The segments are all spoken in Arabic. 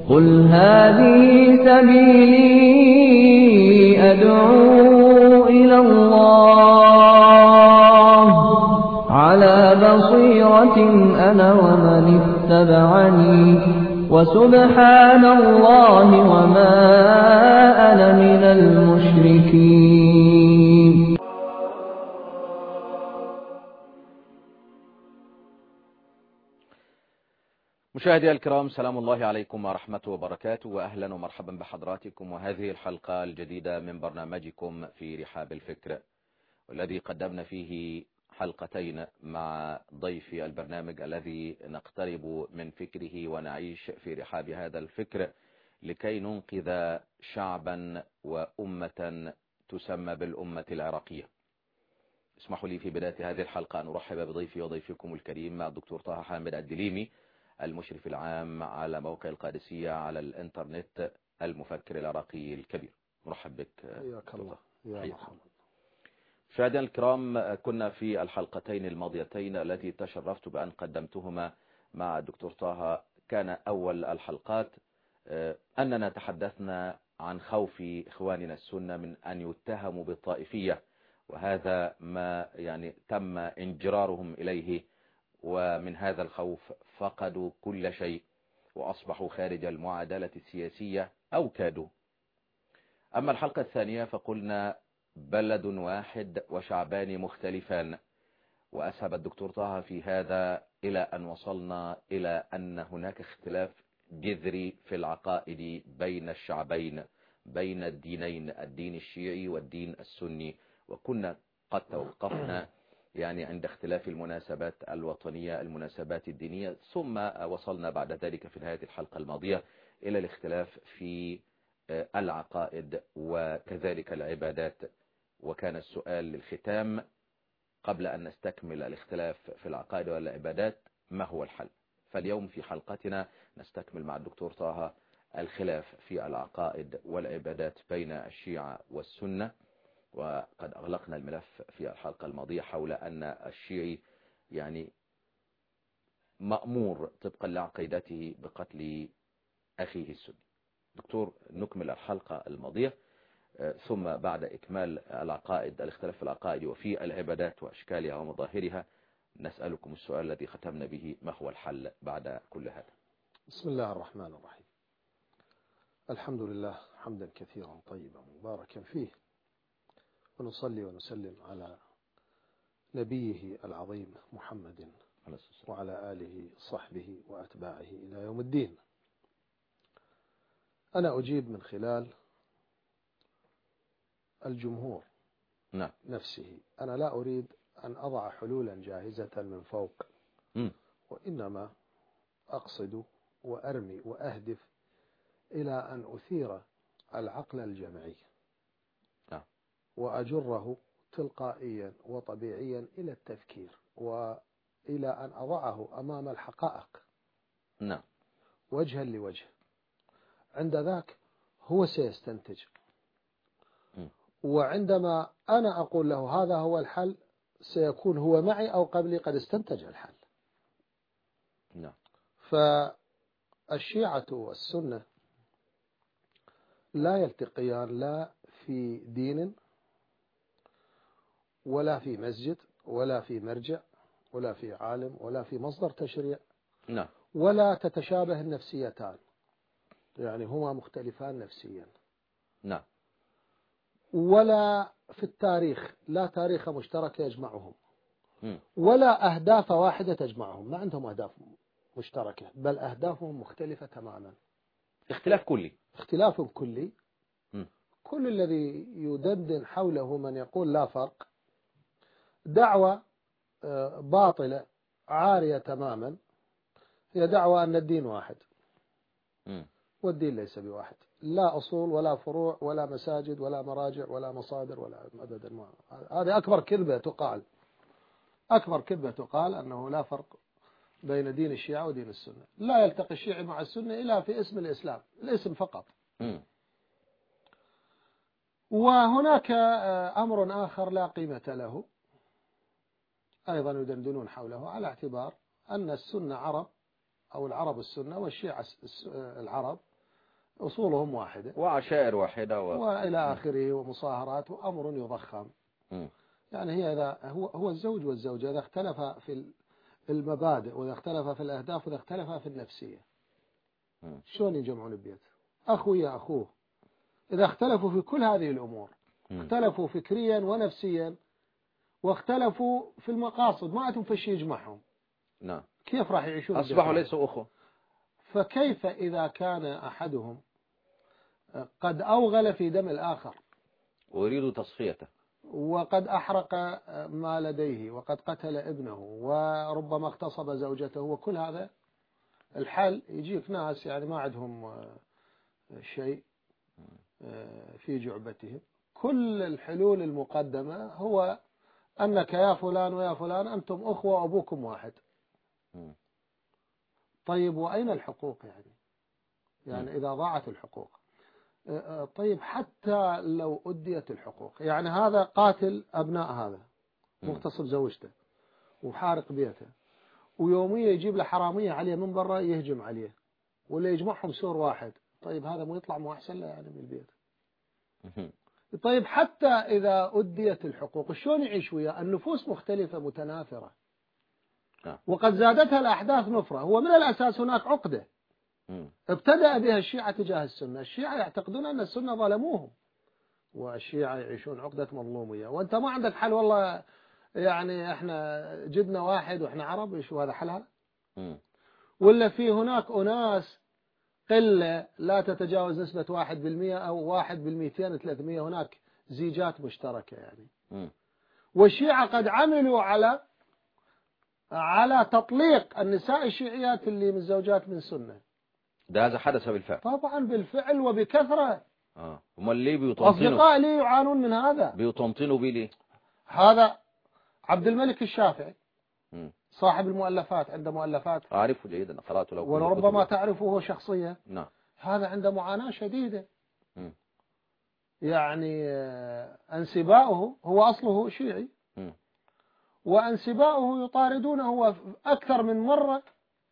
قل هذه سبيلي أدعو إلى الله على بصيرة أنا ومن اتبعني وسبحان الله وما أنا من المشركين. مشاهدي الكرام، سلام الله عليكم ورحمته وبركاته، وأهلا ومرحبا بحضراتكم وهذه الحلقة الجديدة من برنامجكم في رحاب الفكر، والذي قدمنا فيه حلقتين مع ضيف البرنامج الذي نقترب من فكره ونعيش في رحاب هذا الفكر لكي ننقذ شعبا وأمة تسمى بالأمة العراقية. اسمحوا لي في بداية هذه الحلقة أن أرحب بضيفي وضيفكم الكريم الدكتور طه حامد الدليمي، المشرف العام على موقع القادسية على الانترنت، المفكر العراقي الكبير. مرحب بك. حياك الله. يا مرحبا. مشاهدينا الكرام، كنا في الحلقتين الماضيتين التي تشرفت بأن قدمتهما مع الدكتور طه، كان أول الحلقات أننا تحدثنا عن خوف إخواننا السنة من أن يتهموا بالطائفية، وهذا ما تم انجرارهم إليه، ومن هذا الخوف فقدوا كل شيء وأصبحوا خارج المعادلة السياسية أو كادوا. أما الحلقة الثانية فقلنا بلد واحد وشعبان مختلفان، وأسهب الدكتور طه في هذا إلى أن وصلنا إلى أن هناك اختلاف جذري في العقائد بين الشعبين، بين الدينين، الدين الشيعي والدين السني، وكنا قد توقفنا عند اختلاف المناسبات الوطنية، المناسبات الدينية، ثم وصلنا بعد ذلك في نهاية الحلقة الماضية إلى الاختلاف في العقائد وكذلك العبادات. وكان السؤال للختام قبل أن نستكمل الاختلاف في العقائد والعبادات: ما هو الحل؟ فاليوم في حلقتنا نستكمل مع الدكتور طه الخلاف في العقائد والعبادات بين الشيعة والسنة. وقد أغلقنا الملف في الحلقة الماضية حول أن الشيعي مأمور طبقا لعقيدته بقتل أخيه السني. دكتور، نكمل الحلقة الماضية، ثم بعد إكمال العقائد، الاختلاف في العقائد وفي العبادات وأشكالها ومظاهرها، نسألكم السؤال الذي ختمنا به: ما هو الحل بعد كل هذا؟ بسم الله الرحمن الرحيم. الحمد لله حمدا كثيرا طيبا مباركا فيه، ونصلي ونسلم على نبيه العظيم محمد وعلى آله صحبه وأتباعه إلى يوم الدين. أنا أجيب من خلال الجمهور نفسه. أنا لا أريد أن أضع حلولا جاهزة من فوق، وإنما أقصد وأرمي وأهدف إلى أن أثير العقل الجمعي وأجره تلقائيا وطبيعيا إلى التفكير، وإلى أن أضعه أمام الحقائق وجها لوجه. عند ذاك هو سيستنتج، وعندما أنا أقول له هذا هو الحل سيكون هو معي أو قبلي قد استنتج الحل. فالشيعة والسنة لا يلتقيان لا في دين ولا في مسجد ولا في مرجع ولا في عالم ولا في مصدر تشريع، ولا تتشابه النفسيتان، هما مختلفان نفسيا. ولا في التاريخ، لا تاريخ مشترك يجمعهم، ولا أهداف واحدة تجمعهم. ما عندهم أهداف مشتركة، بل أهدافهم مختلفة تماما. اختلاف كلي. كل الذي يدندن حوله من يقول لا فرق دعوة باطلة عارية تماما، هي دعوة أن الدين واحد، والدين ليس بواحد. لا أصول ولا فروع ولا مساجد ولا مراجع ولا مصادر ولا مدد. هذه أكبر كذبة تقال. أكبر كذبة تقال أنه لا فرق بين دين الشيعة ودين السنة. لا يلتقي الشيعي مع السنة إلا في اسم الإسلام، الاسم فقط. وهناك أمر آخر لا قيمة له أيضا يدندنون حوله، على اعتبار أن السنة عرب أو العرب السنة والشيعة العرب، أصولهم واحدة وعشائر واحدة وإلى آخره، ومصاهرات، وأمر يضخم. يعني هي إذا هو الزوج والزوجة إذا اختلف في المبادئ، وإذا اختلف في الأهداف، وإذا اختلف في النفسية، شلون يجمعون البيت؟ أخويا أخوه إذا اختلفوا في كل هذه الأمور، اختلفوا فكريا ونفسيا، واختلفوا في المقاصد، ما عندهم شيء يجمعهم، نعم، كيف راح يعيشون؟ أصبحوا ليسوا أخوة. فكيف إذا كان أحدهم قد أوغل في دم الآخر ويريد تصفيته، وقد أحرق ما لديه، وقد قتل ابنه، وربما اغتصب زوجته، وكل هذا الحل يجيك ناس يعني ما عندهم شيء في جعبتهم. كل الحلول المقدمة هو أنك يا فلان ويا فلان أنتم أخوة وأبوكم واحد. طيب وأين الحقوق يعني إذا ضاعت الحقوق؟ طيب حتى لو أديت الحقوق، يعني هذا قاتل أبناء هذا، مغتصب زوجته وحارق بيته، ويوميا يجيب له حرامية عليه من برا يهجم عليه، ولا يجمعهم سور واحد. طيب هذا مو يطلع مو أحسن له يعني من البيت؟ طيب حتى إذا أديت الحقوق شلون يعيش وياه؟ النفوس مختلفة متنافرة، وقد زادتها الأحداث نفرة. هو من الأساس هناك عقدة ابتدأ بها الشيعة تجاه السنة. الشيعة يعتقدون أن السنة ظلموهم، والشيعة يعيشون عقدة مظلومية. وأنت ما عندك حل، والله يعني احنا جدنا واحد واحنا عرب، شو هذا حلها؟ ولا في هناك أناس قلة لا تتجاوز نسبة 1% أو 1/200 300، هناك زيجات مشتركة يعني. والشيعة قد عملوا على تطليق النساء الشيعيات اللي متزوجات من سنة. ده هذا حدث بالفعل؟ طبعا بالفعل وبكثرة. هم اللي بيطنطنوا، أصدقاء لي يعانون من هذا. بيطنطنوا بيه ليه؟ هذا عبد الملك الشافعي صاحب المؤلفات، عنده مؤلفات أعرفه جيدا، قرأته له، وربما تعرفه هو شخصيا. نعم. هذا عنده معاناة شديدة. يعني أنسباؤه هو أصله شيعي، وأنسباؤه يطاردونه أكثر من مرة.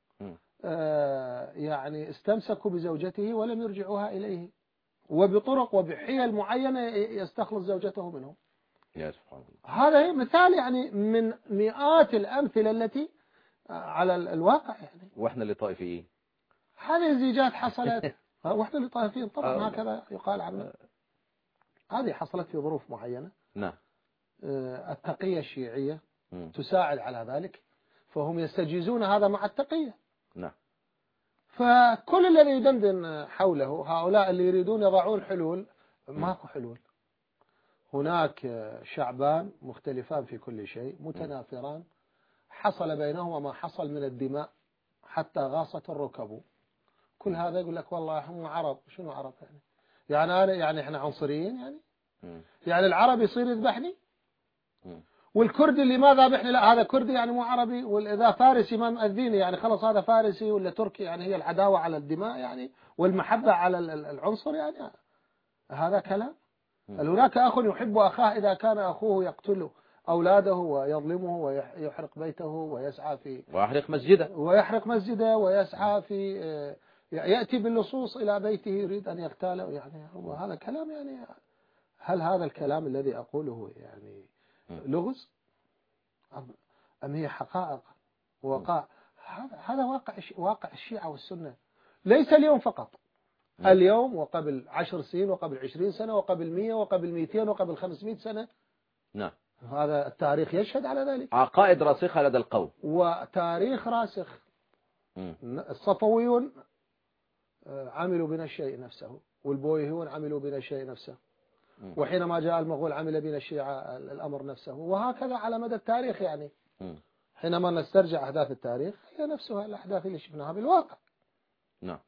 يعني استمسكوا بزوجته ولم يرجعوها إليه، وبطرق وبحيل معينة يستخلص زوجته منهم. يا سبحان الله. هذا مثال يعني من مئات الأمثلة التي على الواقع يعني. وإحنا اللي طائفيين، هذه الزيجات حصلت وإحنا اللي طائفيين طبعا، هكذا يقال عنه. هذه حصلت في ظروف معينة. نعم. التقية الشيعية تساعد على ذلك، فهم يستجيزون هذا مع التقية. نعم. فكل الذي يدندن حوله هؤلاء اللي يريدون يضعون حلول، ماكو حلول. هناك شعبان مختلفان في كل شيء، متنافران، حصل بينهما ما حصل من الدماء حتى غاصت الركب. كل هذا يقول لك والله هم عرب. شنو عرب يعني أنا يعني إحنا عنصريين يعني العربي يصير يذبحني، والكردي اللي ما ذابحني لا هذا كردي يعني مو عربي، والإذا فارسي ما مأذيني يعني خلاص هذا فارسي، ولا تركي يعني هي العداوة على الدماء يعني، والمحبة على العنصر يعني. هذا كلام. هناك أخ يحب أخاه إذا كان أخوه يقتل أولاده ويظلمه ويحرق بيته ويسعى في ويحرق مسجده ويسعى في يأتي باللصوص إلى بيته يريد أن يغتاله يعني. هذا كلام يعني. هل هذا الكلام الذي أقوله يعني لغز أم هي حقائق وقع؟ هذا واقع الشيعة والسنة، ليس اليوم فقط، اليوم وقبل 10 سنين وقبل 20 سنة وقبل 100 وقبل 200 وقبل 500 سنة. نعم. هذا التاريخ يشهد على ذلك. عقائد راسخة لدى القوم وتاريخ راسخ. الصفويون عملوا بنا الشيء نفسه، والبويهيون عملوا بنا الشيء نفسه، وحينما جاء المغول عمل بنا الشيعة الأمر نفسه، وهكذا على مدى التاريخ يعني. حينما نسترجع أحداث التاريخ هي نفسها الأحداث اللي شفناها بالواقع. نعم.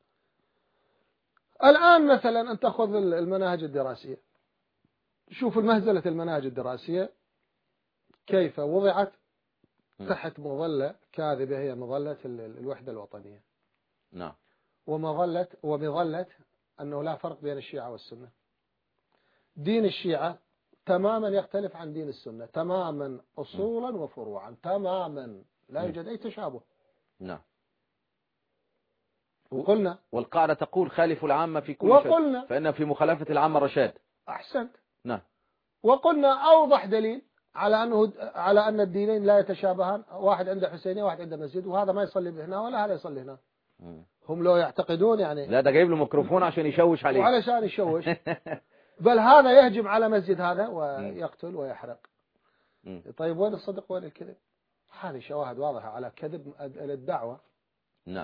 الآن مثلا أن تأخذ المناهج الدراسية، شوف المهزلة المناهج الدراسية كيف وضعت تحت مظلة كاذبة، هي مظلة الوحدة الوطنية. نعم. ومظلة أنه لا فرق بين الشيعة والسنة. دين الشيعة تماما يختلف عن دين السنة تماما، أصولا وفروعا تماما، لا يوجد أي تشابه. نعم. وقلنا والقاعدة تقول خالفوا العامة في كل وقلنا شيء فإن في مخالفة العامة رشاد. أحسنت. نعم. وقلنا أوضح دليل على أن الدينين لا يتشابهان، واحد عنده حسينية واحد عنده مسجد، وهذا ما يصلي هنا ولا هذا يصلي هنا. هم لو يعتقدون يعني لا ده جايب له ميكروفون عشان يشوش عليه وعلشان يشوش بل هذا يهجم على مسجد هذا ويقتل ويحرق. طيب وين الصدق وين الكذب؟ هذه شواهد واضحة على كذب الدعوة. نعم.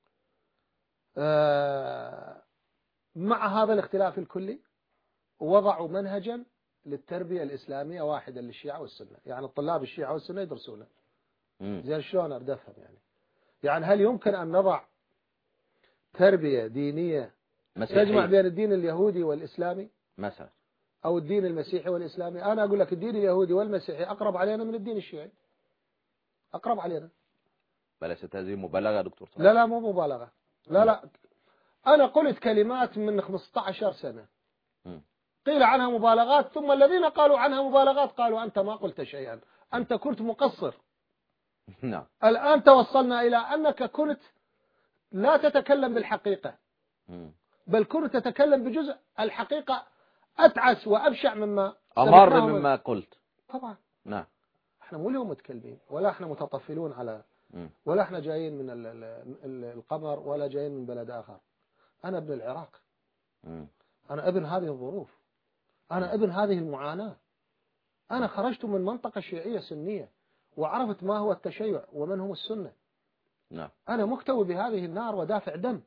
مع هذا الاختلاف الكلي وضعوا منهجا للتربية الإسلامية واحدا للشيعة والسنة، يعني الطلاب الشيعة والسنة يدرسونه. زين شلون أردفهم يعني هل يمكن أن نضع تربية دينية تجمع بين الدين اليهودي والإسلامي مثلا أو الدين المسيحي والإسلامي؟ أنا أقول لك الدين اليهودي والمسيحي أقرب علينا من الدين الشيعي، أقرب علينا. بلست هذه مبالغة يا دكتور؟ لا مو مبالغة، لا أنا قلت كلمات من 15 سنة قيل عنها مبالغات، ثم الذين قالوا عنها مبالغات قالوا أنت ما قلت شيئا، أنت كنت مقصر. نعم. الآن توصلنا إلى أنك كنت لا تتكلم بالحقيقة بل كنت تتكلم بجزء الحقيقة أتعس وأبشع مما أمر مما قلت. طبعا. نعم. احنا مو اليوم متكلمين ولا احنا متطفلون على ولا احنا جايين من القمر ولا جايين من بلد آخر. أنا ابن العراق، أنا ابن هذه الظروف، أنا ابن هذه المعاناة. أنا خرجت من منطقة شيعية سنية وعرفت ما هو التشيع ومن هم السنة. نعم. أنا مكتوي بهذه النار ودافع دم.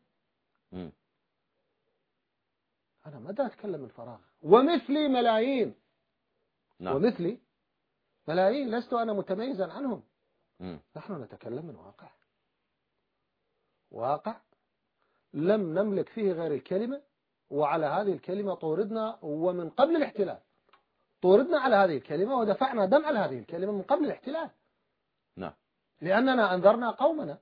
أنا ما دا أتكلم من فراغ، ومثلي ملايين. نعم. ومثلي ملايين، لست أنا متميزا عنهم. نحن نتكلم من واقع لم نملك فيه غير الكلمة، وعلى هذه الكلمة طوردنا، ومن قبل الاحتلال طوردنا على هذه الكلمة ودفعنا دم على هذه الكلمة من قبل الاحتلال. نعم. لأننا أنذرنا قومنا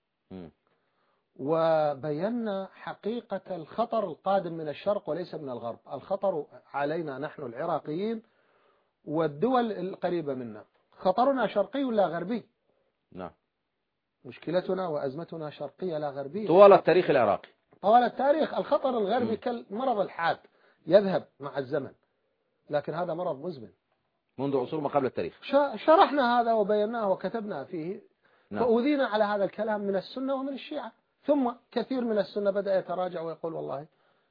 وبينا حقيقة الخطر القادم من الشرق وليس من الغرب. الخطر علينا نحن العراقيين والدول القريبة منا. خطرنا شرقي ولا غربي؟ نعم. مشكلتنا وأزمتنا شرقية لا غربية. طوال التاريخ العراقي، طوال التاريخ الخطر الغربي كالمرض الحاد يذهب مع الزمن، لكن هذا مرض مزمن منذ عصور ما قبل التاريخ. شرحنا هذا وبيناه وكتبنا فيه. نعم. فأوذينا على هذا الكلام من السنة ومن الشيعة، ثم كثير من السنة بدأ يتراجع ويقول والله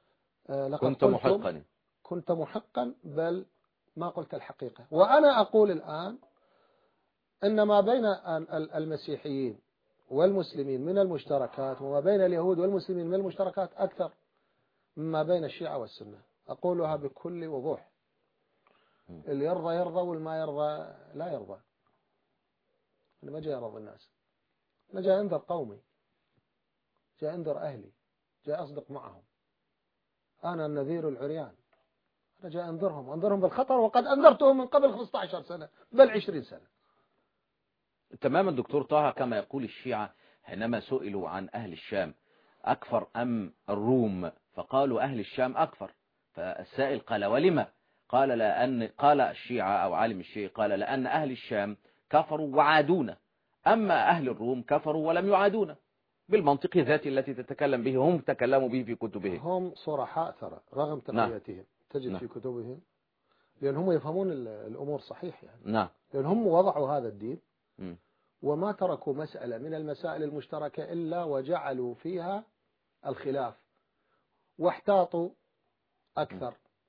كنت محقا بل ما قلت الحقيقة. وأنا أقول الآن إن ما بين المسيحيين والمسلمين من المشتركات وما بين اليهود والمسلمين من المشتركات أكثر مما بين الشيعة والسنة. أقولها بكل وضوح. اللي يرضى يرضى والما يرضى لا يرضى. أنا ما جاي أرضى الناس، أنا جاي أنذر قومي، جاي أنذر أهلي، جاي أصدق معهم. أنا النذير العريان، أنا جاي أنذرهم بالخطر، وقد أنذرتهم من قبل 15 سنة بل 20 سنة. تماما دكتور طه. كما يقول الشيعة حينما سئلوا عن أهل الشام أكفر أم الروم فقالوا أهل الشام أكفر، فالسائل قال ولما؟ قال الشيعة أو عالم الشيعي قال لأن أهل الشام كفروا وعادونا، أما أهل الروم كفروا ولم يعادونا، بالمنطق ذاتي التي تتكلم به هم تكلموا به في كتبهم. هم صرحاء ترى رغم تقيتهم. نعم. تجد نعم. في كتبهم، لأن هم يفهمون الأمور صحيح يعني. نعم. لأن هم وضعوا هذا الدين وما تركوا مسألة من المسائل المشتركة إلا وجعلوا فيها الخلاف واحتاطوا أكثر.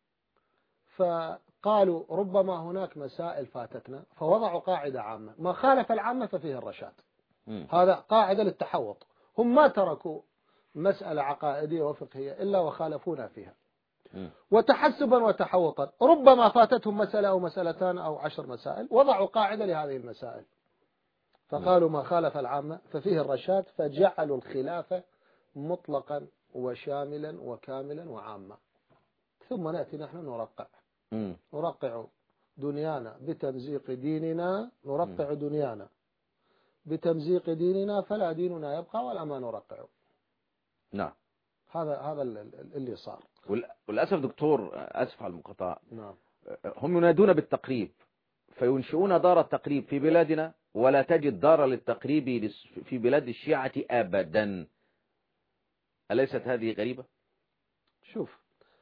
فقالوا ربما هناك مسائل فاتتنا، فوضعوا قاعدة عامة، ما خالف العامة ففيه الرشاد. هذا قاعدة للتحوط. هم ما تركوا مسألة عقائدية وفقهية إلا وخالفونا فيها. وتحسبا وتحوطا ربما فاتتهم مسألة أو مسألتان أو 10 مسائل، وضعوا قاعدة لهذه المسائل فقالوا ما خالف العامة ففيه الرشاد، فجعلوا الخلافة مطلقا وشاملا وكاملا وعاما. ثم نأتي نحن نرقع دنيانا بتمزيق ديننا، نرقع دنيانا بتمزيق ديننا فلا ديننا يبقى ولا ما نرقع. نعم. هذا اللي صار. والأسف دكتور، أسف على المقاطعة، نعم. هم ينادون بالتقريب فينشئون دار التقريب في بلادنا، ولا تجد دار للتقريب في بلاد الشيعة أبدا. أليست هذه غريبة؟ شوف،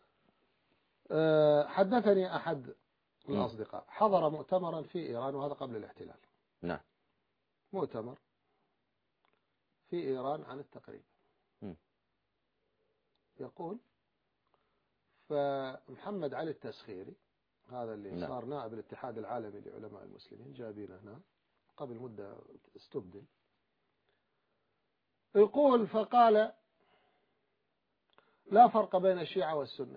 حدثني أحد الأصدقاء حضر مؤتمرا في إيران، وهذا قبل الاحتلال. نعم. مؤتمر في إيران عن التقريب. يقول فمحمد علي التسخيري، هذا اللي نعم. صار نائب الاتحاد العالمي لعلماء المسلمين، جايبينه هنا قبل مدة استبدل. يقول فقال لا فرق بين الشيعة والسنة،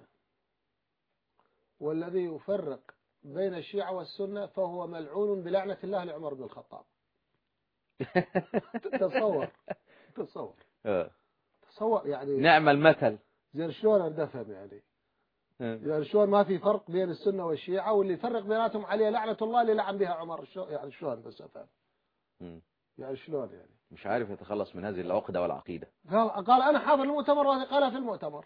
والذي يفرق بين الشيعة والسنة فهو ملعون بلعنة الله لعمر بن الخطاب. تصور يعني نعم المثل. زين شلون اندفهم يعني شلون ما في فرق بين السنة والشيعة، واللي يفرق بيناتهم عليه لعنة الله اللي لعن بها عمر. يعني شلون بس أفهم يعني شلون يعني مش عارف يتخلص من هذه العقدة والعقيدة. قال أنا حاضر المؤتمر، وهذا قالها في المؤتمر.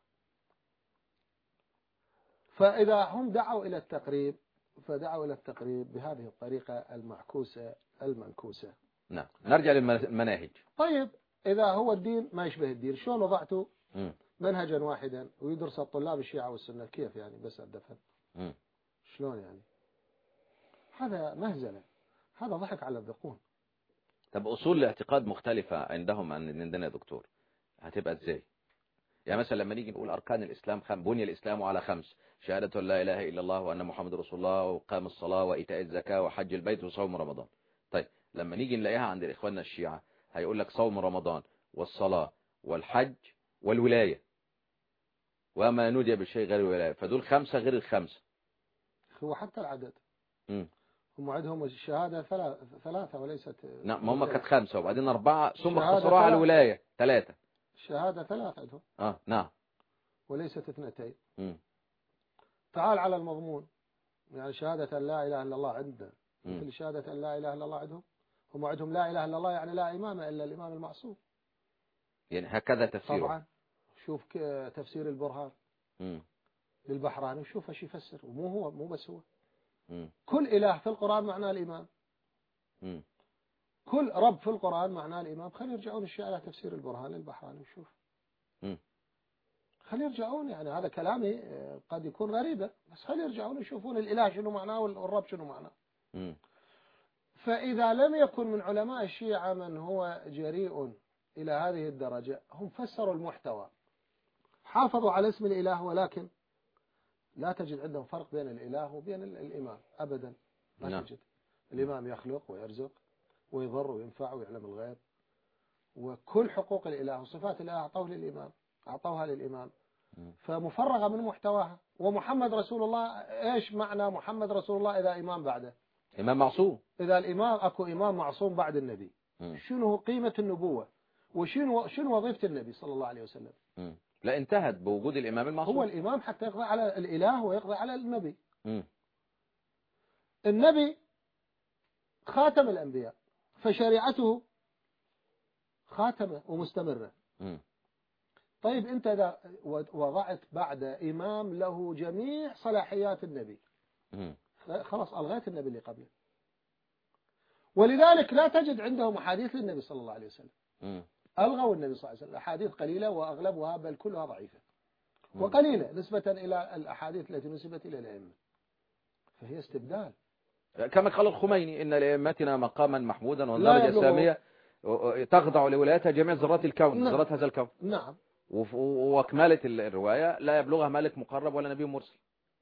فإذا هم دعوا إلى التقريب فدعوا إلى التقريب بهذه الطريقة المعكوسة المنكوسة. نعم. نرجع للمناهج. طيب إذا هو الدين ما يشبه الدين، شلون وضعتوا منهجا واحدا ويدرس الطلاب الشيعة والسنة؟ كيف يعني بس الدفن؟ شلون يعني؟ هذا مهزلة، هذا ضحك على الذقون. طب أصول الاعتقاد مختلفة عندهم عندنا يا دكتور، هتبقى ازاي؟ يعني مثلا لما نيجي نقول أركان الإسلام بني الإسلام على 5: شهادة لا إله إلا الله وأن محمد رسول الله وقام الصلاة وإيتاء الزكاة وحج البيت وصوم رمضان. طيب لما نيجي نلاقيها عند إخواننا الشيعة هيقول لك صوم رمضان والصلاة والحج والولاية، وما نودي بالشيء غير الولاية، فدول 5 غير ال5. هو حتى العدد هم عندهم الشهادة 3 وليست. نعم هم كانت 5 وبعدين 4 ثم اختصروها على الولاية 3. الشهادة 3 عندهم. نعم. وليست 2. تعال على المضمون، يعني شهادة لا إله إلا الله عندنا مثل شهادة لا إله إلا الله عندهم. هم عندهم لا إله إلا الله يعني لا إمام إلا الإمام المعصوم. يعني هكذا تفسيره. طبعا شوف تفسير البرهان للبحراني وشوف ايش يفسر، مو بس هو. كل إله في القرآن معناه الإمام. كل رب في القرآن معناه الإمام. خلي يرجعون الشيعة على تفسير البرهان للبحراني وشوف. خلي يرجعون، يعني هذا كلامي قد يكون غريبة، بس خلي يرجعون يشوفون الإله شنو معناه والرب شنو معناه. فإذا لم يكن من علماء الشيعة من هو جريء إلى هذه الدرجة، هم فسروا المحتوى، حافظوا على اسم الإله، ولكن لا تجد عندهم فرق بين الإله وبين الإمام أبدا. ما تجد. الإمام يخلق ويرزق ويضر وينفع ويعلم الغيب، وكل حقوق الإله وصفات الإله أعطوها للإمام، فمفرغة من محتواها. ومحمد رسول الله، إيش معنى محمد رسول الله إذا إمام بعده؟ إمام معصوم. إذا الإمام أكو إمام معصوم بعد النبي، شنو قيمة النبوة وشنو وظيفة النبي صلى الله عليه وسلم؟ لا انتهت بوجود الإمام المعصوم. هو الإمام حتى يقضي على الإله ويقضي على النبي. النبي خاتم الأنبياء، فشريعته خاتمة ومستمرة. طيب أنت إذا وضعت بعد إمام له جميع صلاحيات النبي، خلاص ألغيت النبي اللي قبله. ولذلك لا تجد عندهم أحاديث للنبي صلى الله عليه وسلم. ألغوا النبي صلى الله عليه وسلم. أحاديث قليلة وأغلبها بل كلها ضعيفة وقليلة نسبة إلى الأحاديث التي نسبت إلى الأئمة، فهي استبدال. كما قال الخميني: إن لأئمتنا مقاما محمودا والدرجة السامية تخضع لولايتها جميع ذرات الكون. ذرات هذا الكون. نعم. وكمالة الرواية لا يبلغها ملك مقرب ولا نبي مرسل.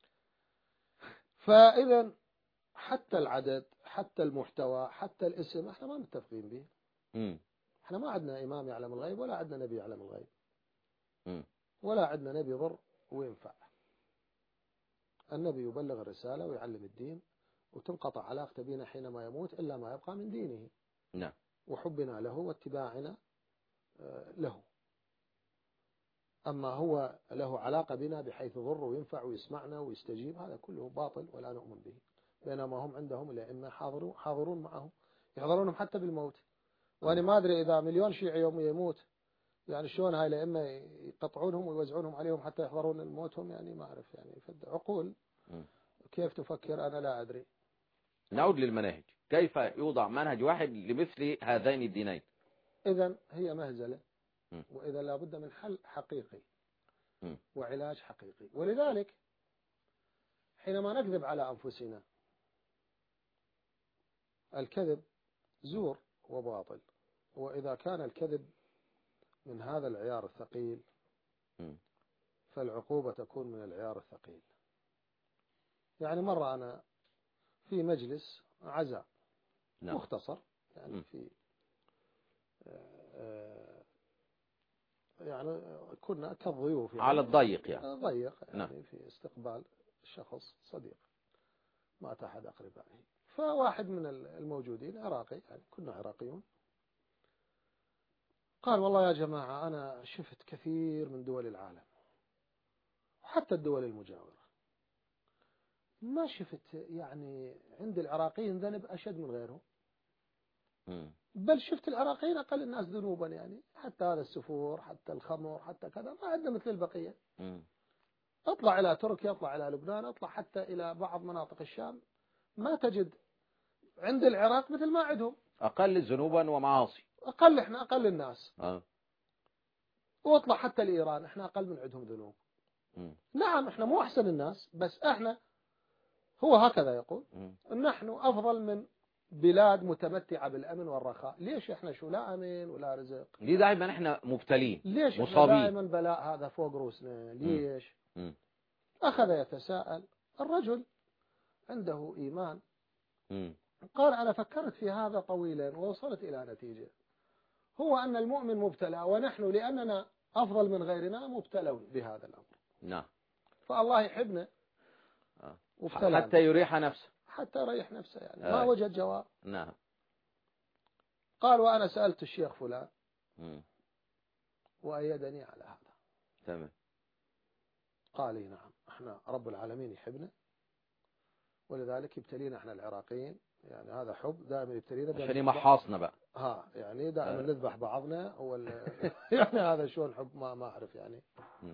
فإذا حتى العدد، حتى المحتوى، حتى الاسم احنا ما متفقين به. احنا ما عندنا إمام يعلم الغيب، ولا عندنا نبي يعلم الغيب، ولا عندنا نبي يضر وينفع. النبي يبلغ الرسالة ويعلم الدين، وتنقطع علاقته بنا حينما يموت إلا ما يبقى من دينه. نعم. وحبنا له واتباعنا له. أما هو له علاقة بنا بحيث يضر وينفع ويسمعنا ويستجيب، هذا كله باطل ولا نؤمن به. بينما هم عندهم الأئمة حاضرون معهم، يحضرونهم حتى بالموت. وأنا ما أدري إذا مليون شيعي يوم يموت يعني شلون هاي الأئمة يقطعونهم ويوزعونهم عليهم حتى يحضرون موتهم، يعني ما أعرف، يعني عقول كيف تفكر أنا لا أدري. نعود للمناهج. كيف يوضع منهج واحد لمثل هذين الدينين؟ إذن هي مهزلة وإذا لابد من حل حقيقي م. وعلاج حقيقي. ولذلك حينما نكذب على أنفسنا، الكذب زور وباطل، وإذا كان الكذب من هذا العيار الثقيل فالعقوبة تكون من العيار الثقيل. يعني مرة أنا في مجلس عزاء مختصر، يعني في يعني كنا كالضيوف يعني على الضيق، يعني ضيق يعني في استقبال شخص صديق مات أحد أقربائه. فواحد من الموجودين عراقي، يعني كنا عراقيون، قال والله يا جماعة أنا شفت كثير من دول العالم وحتى الدول المجاورة، ما شفت يعني عند العراقيين ذنب أشد من غيرهم، بل شفت العراقيين أقل الناس ذنوبا، يعني حتى هذا السفور، حتى الخمر، حتى كذا، ما عندنا مثل البقية. اطلع إلى تركيا، اطلع إلى لبنان، اطلع حتى إلى بعض مناطق الشام، ما تجد عند العراق مثل ما عندهم، أقل ذنوبا ومعاصي، احنا أقل الناس. واطلع حتى لإيران، احنا أقل من عندهم ذنوب. نعم احنا مو أحسن الناس، بس احنا هو هكذا يقول نحن أفضل من بلاد متمتعة بالأمن والرخاء. ليش احنا شو لا أمن ولا رزق؟ ليه دائما احنا مبتلين، ليش مصابين؟ احنا دائما بلاء هذا فوق روسنا؟ ليش؟ أخذ يتساءل. الرجل عنده إيمان. قال أنا فكرت في هذا طويلا ووصلت إلى نتيجة، هو أن المؤمن مبتلى، ونحن لأننا أفضل من غيرنا مبتلون بهذا الأمر. نعم. فالله يحبنا حتى يريح نفسه، حتى يريح نفسه، يعني ما وجد جواب. نعم. قال وأنا سألت الشيخ فلان وأيدني على هذا. تمام. قال لي نعم، احنا رب العالمين يحبنا، ولذلك يبتلينا احنا العراقيين، يعني هذا حب دائما يبتلينا عشان يمحصنا بقى. يعني دائما نذبح بعضنا يعني هذا شلون حب؟ ما أعرف يعني.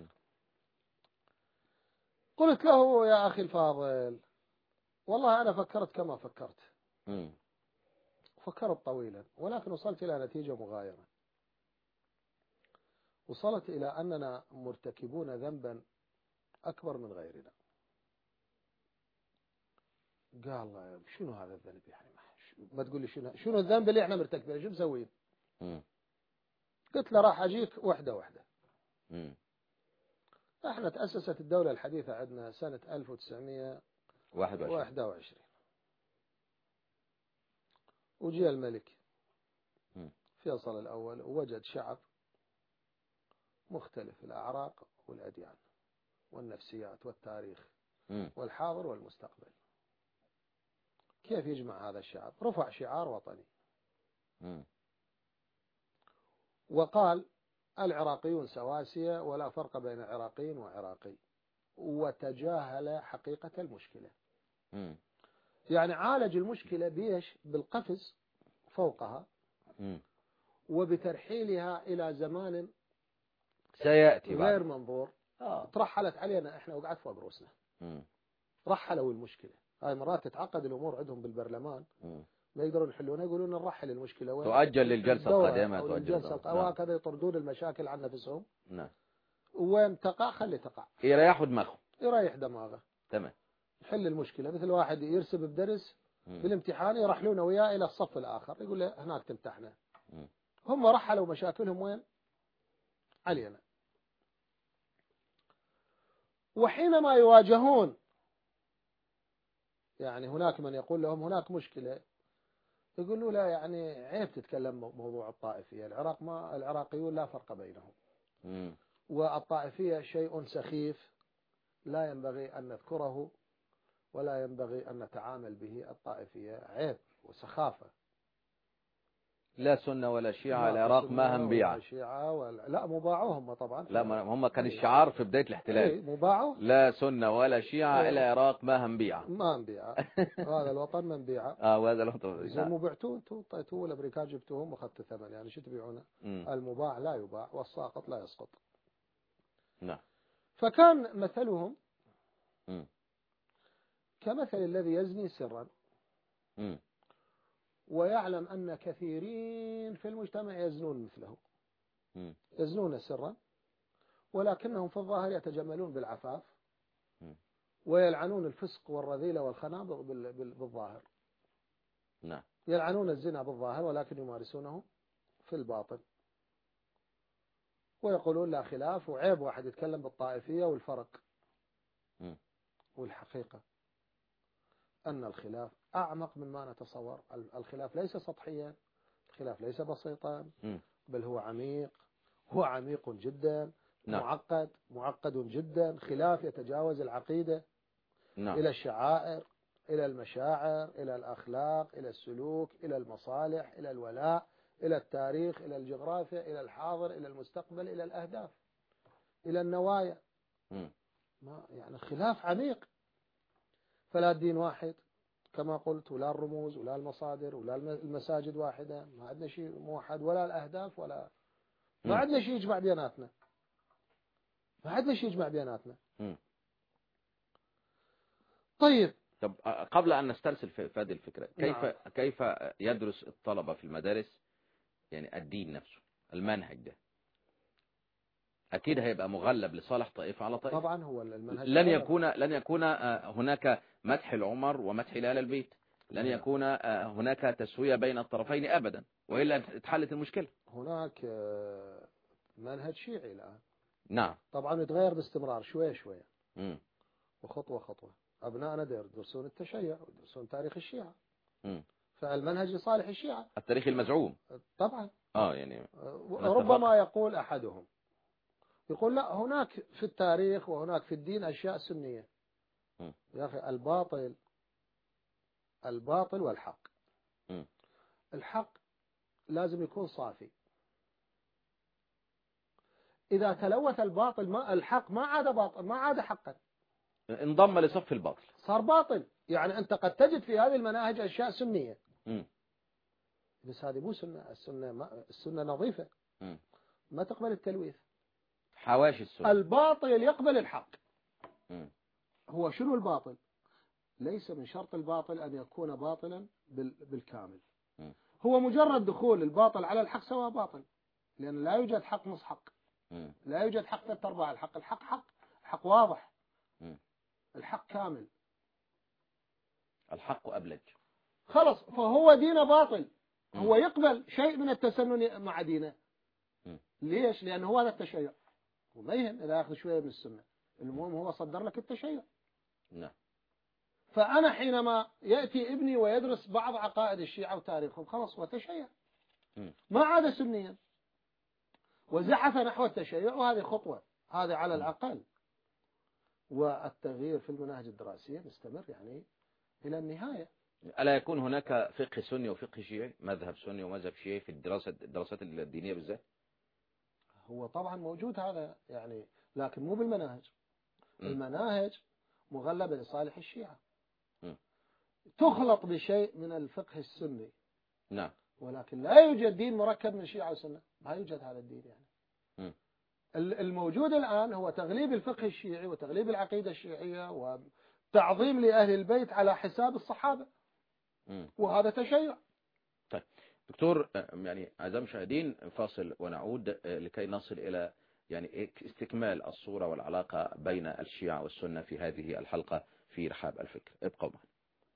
قلت له يا أخي الفاضل، والله أنا فكرت كما فكرت، فكرت طويلا، ولكن وصلت إلى نتيجة مغايرة. وصلت إلى أننا مرتكبون ذنبا أكبر من غيرنا. قال شنو هذا الذنب يعني؟ ما تقول لي شنو الذنب اللي احنا مرتكبينه، شو مسوين؟ قلت له راح أجيك وحدة وحدة. احنا تأسست الدولة الحديثة عندنا سنة 1921، وجي الملك فيصل الأول ووجد شعب مختلف الأعراق والأديان والنفسيات والتاريخ والحاضر والمستقبل. كيف يجمع هذا الشعب؟ رفع شعار وطني وقال العراقيون سواسية ولا فرق بين عراقيين وعراقي، وتجاهل حقيقة المشكلة. يعني عالج المشكلة بيش؟ بالقفز فوقها وبترحيلها إلى زمان سيأتي غير منظور. ترحلت علينا احنا وقعت فوق رؤوسنا. رحلوا المشكلة. هاي مرات تتعقد الأمور عندهم بالبرلمان، ما يقدرون يحلونها، يقولون نرحل المشكلة وين؟ تؤجل للجلسة القادمة، أو للجلسة وهكذا يطردون المشاكل عن نفسهم. نعم. وين تقع خلي تقع، يريحوا دماغهم، يريح دماغه. تمام. يحل المشكلة. مثل واحد يرسب بدرس في الامتحان، يرحلونه وياه إلى الصف الآخر، يقول له هناك تمتحنا. هم رحلوا مشاكلهم وين؟ علينا. وحينما يواجهون، يعني هناك من يقول لهم هناك مشكلة، يقولوا لا يعني عيب تتكلم موضوع الطائفية، العراقيون لا فرق بينهم، والطائفية شيء سخيف لا ينبغي أن نذكره ولا ينبغي أن نتعامل به. الطائفية عيب وسخافة. لا سنة ولا شيعة، العراق ما هم بيعة. لا مباعوهم طبعا. لا هم كان الشعار في بداية الاحتلال مباعوا. لا سنة ولا شيعة، العراق ما هم بيعة. ما هم بيعة. هذا الوطن من بيعة. وهذا الوطن. زي مبعتون طيتوه الأمريكان جبتوهم وأخذت ثمن، يعني شو تبيعونه؟ المباع لا يباع والساقط لا يسقط. نعم. فكان مثلهم كمثل الذي يزني سرا ويعلم أن كثيرين في المجتمع يزنون مثله، يزنون سرا، ولكنهم في الظاهر يتجملون بالعفاف ويلعنون الفسق والرذيلة والخنا بالظاهر. نعم. يلعنون الزنا بالظاهر ولكن يمارسونه في الباطن، ويقولون لا خلاف، وعيب واحد يتكلم بالطائفية والفرق. والحقيقة أن الخلاف أعمق مما نتصور. الخلاف ليس سطحيا، الخلاف ليس بسيطا، بل هو عميق، هو عميق جدا. نعم. معقد جدا. خلاف يتجاوز العقيدة. نعم. إلى الشعائر، إلى المشاعر، إلى الأخلاق، إلى السلوك، إلى المصالح، إلى الولاء، إلى التاريخ، إلى الجغرافيا، إلى الحاضر، إلى المستقبل، إلى الأهداف، إلى النوايا. يعني خلاف عميق. فلا الدين واحد كما قلت، ولا الرموز ولا المصادر ولا المساجد واحدة، ما عندنا شيء موحد، ولا الأهداف، ولا ما عندنا شيء يجمع بيناتنا، ما عندنا شيء يجمع بيناتنا. طيب قبل أن نسترسل في هذه الفكرة، نعم. كيف يدرس الطلبة في المدارس يعني الدين نفسه، المنهج ده؟ أكيد هيبقى مغلب لصالح طائفة على طائفة. طبعا هو المنهج لن يكون هناك مدح العمر ومدح آل البيت، لن يكون هناك تسوية بين الطرفين أبدا، وإلا اتحلت المشكلة. هناك منهج شيعي الآن. نعم. طبعا يتغير باستمرار شوية شوية وخطوة خطوة. أبنائنا يدرسون التشيع ويدرسون تاريخ الشيعة، فالمنهج لصالح الشيعة، التاريخ المزعوم. طبعا يعني ربما يقول أحدهم، يقول لا، هناك في التاريخ وهناك في الدين أشياء سنية. يا أخي الباطل والحق. الحق لازم يكون صافي. إذا تلوث الباطل، ما الحق ما عاد باطل، ما عاد حقا، انضم لصف الباطل، صار باطل. يعني أنت قد تجد في هذه المناهج أشياء سنية، بس هذه مو سنة. السنة نظيفة، ما تقبل التلويث. حواشي السنة. الباطل يقبل الحق. هو شنو الباطل؟ ليس من شرط الباطل أن يكون باطلا بالكامل. هو مجرد دخول الباطل على الحق سواء باطل، لأن لا يوجد حق نص حق، لا يوجد حق 3/4 الحق. الحق حق واضح، الحق كامل، الحق أبلج. خلص، فهو دين باطل. هو يقبل شيء من التسنن مع دينه. ليش؟ لأنه هذا التشيع، وما يهم إذا أخذ شوية من السنة، المهم هو صدر لك التشيع. نعم. فأنا حينما يأتي ابني ويدرس بعض عقائد الشيعة وتاريخهم، خلص وتشيع، ما عاد سنيا، وزحف نحو التشيع، وهذه خطوة، هذه على الأقل. والتغيير في المناهج الدراسية مستمر يعني إلى النهاية. ألا يكون هناك فقه سني وفقه شيعي، مذهب سني ومذهب شيعي في الدراسات الدينية بالذات؟ هو طبعا موجود هذا يعني، لكن مو بالمناهج. المناهج مغلبة لصالح الشيعة، تخلط بشيء من الفقه السني. نعم. ولكن لا يوجد دين مركب من شيعة وسنة، ما يوجد هذا الدين يعني. الموجود الآن هو تغليب الفقه الشيعي وتغليب العقيدة الشيعية وتعظيم لأهل البيت على حساب الصحابة، وهذا تشيع. طيب دكتور، يعني أعزائي المشاهدين، فاصل ونعود لكي نصل إلى يعني استكمال الصورة والعلاقة بين الشيعة والسنة في هذه الحلقة في رحاب الفكر. ابقوا معنا.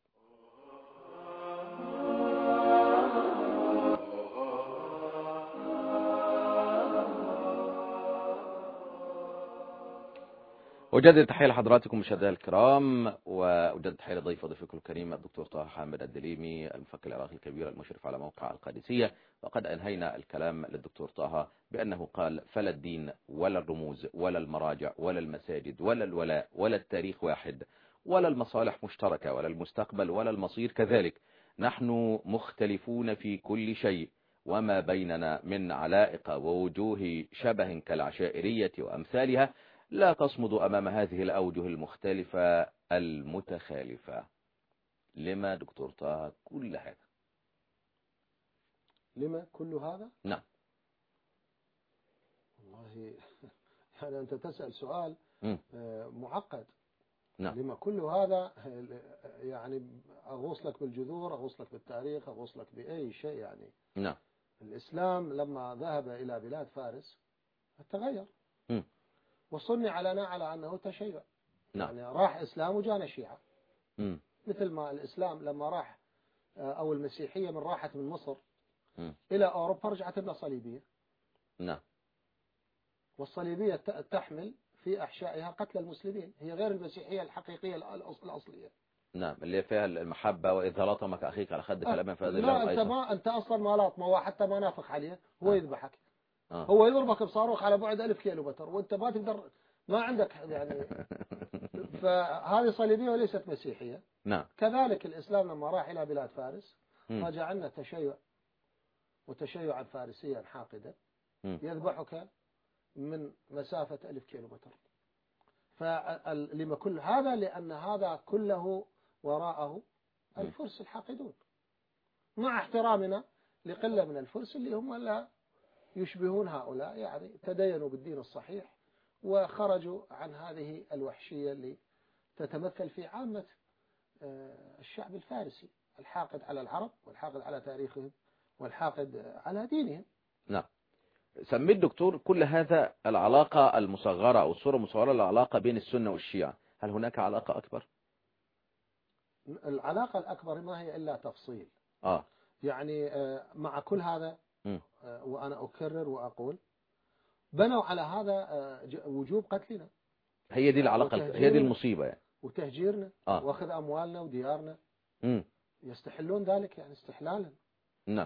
أجدد تحية لحضراتكم مشاهدينا الكرام، وأجدد تحية لضيف وضيفكم الكريم الدكتور طه حامد الدليمي، المفكر العراقي الكبير المشرف على موقع القادسية. وقد أنهينا الكلام للدكتور طه بأنه قال: فلا الدين ولا الرموز ولا المراجع ولا المساجد ولا الولاء ولا التاريخ واحد، ولا المصالح مشتركة ولا المستقبل ولا المصير كذلك. نحن مختلفون في كل شيء، وما بيننا من علائق ووجوه شبه كالعشائرية وأمثالها لا تصمد أمام هذه الأوجه المختلفة المتخالفة. لما دكتور طه كل هذا؟ لما كل هذا؟ نعم. والله يعني أنت تسأل سؤال معقد. نعم. لما كل هذا؟ يعني أغوص لك بالجذور، أغوص لك بالتاريخ، أغوص لك بأي شيء يعني. نعم. الإسلام لما ذهب إلى بلاد فارس تغير، وصنع لنا على أنه تشيع. يعني راح إسلام وجانا شيعة. مثل ما الإسلام لما راح أو المسيحية من راحت من مصر إلى أوروبا رجعت لنا صليبية. نعم. والصليبية تحمل في أحشائها قتل المسلمين، هي غير المسيحية الحقيقية الأصلية. نعم، اللي فيها المحبة، وإذا لطمك أخيك على خدك لما فأذن لا، له أيضا. أنت أصلا ما لاطمه، حتى ما نافخ عليه، هو يذبحك. هو يضربك بصاروخ على بعد 1000 كيلومتر وأنت ما تقدر، ما عندك يعني. فهذه صليبية وليست مسيحية. نعم. كذلك الإسلام لما راح إلى بلاد فارس رجع لنا تشيع، وتشيعا فارسيا حاقدا يذبحك من مسافة 1000 كيلومتر. فلما كل هذا؟ لأن هذا كله وراءه الفرس الحاقدون، مع احترامنا لقلة من الفرس اللي هم لا يشبهون هؤلاء، يعني تدينوا بالدين الصحيح وخرجوا عن هذه الوحشية اللي تتمثل في عامة الشعب الفارسي، الحاقد على العرب والحاقد على تاريخهم والحاقد على دينهم. نعم. سميت دكتور كل هذا العلاقة المصغرة أو الصورة المصغرة للعلاقة بين السنة والشيعة، هل هناك علاقة أكبر؟ العلاقة الأكبر ما هي إلا تفصيل. يعني مع كل هذا وأنا أكرر وأقول بنوا على هذا وجوب قتلنا. هي دي العلاقة، هي دي المصيبة يعني. وتهجيرنا واخذ أموالنا وديارنا. يستحلون ذلك يعني استحلالا. نعم.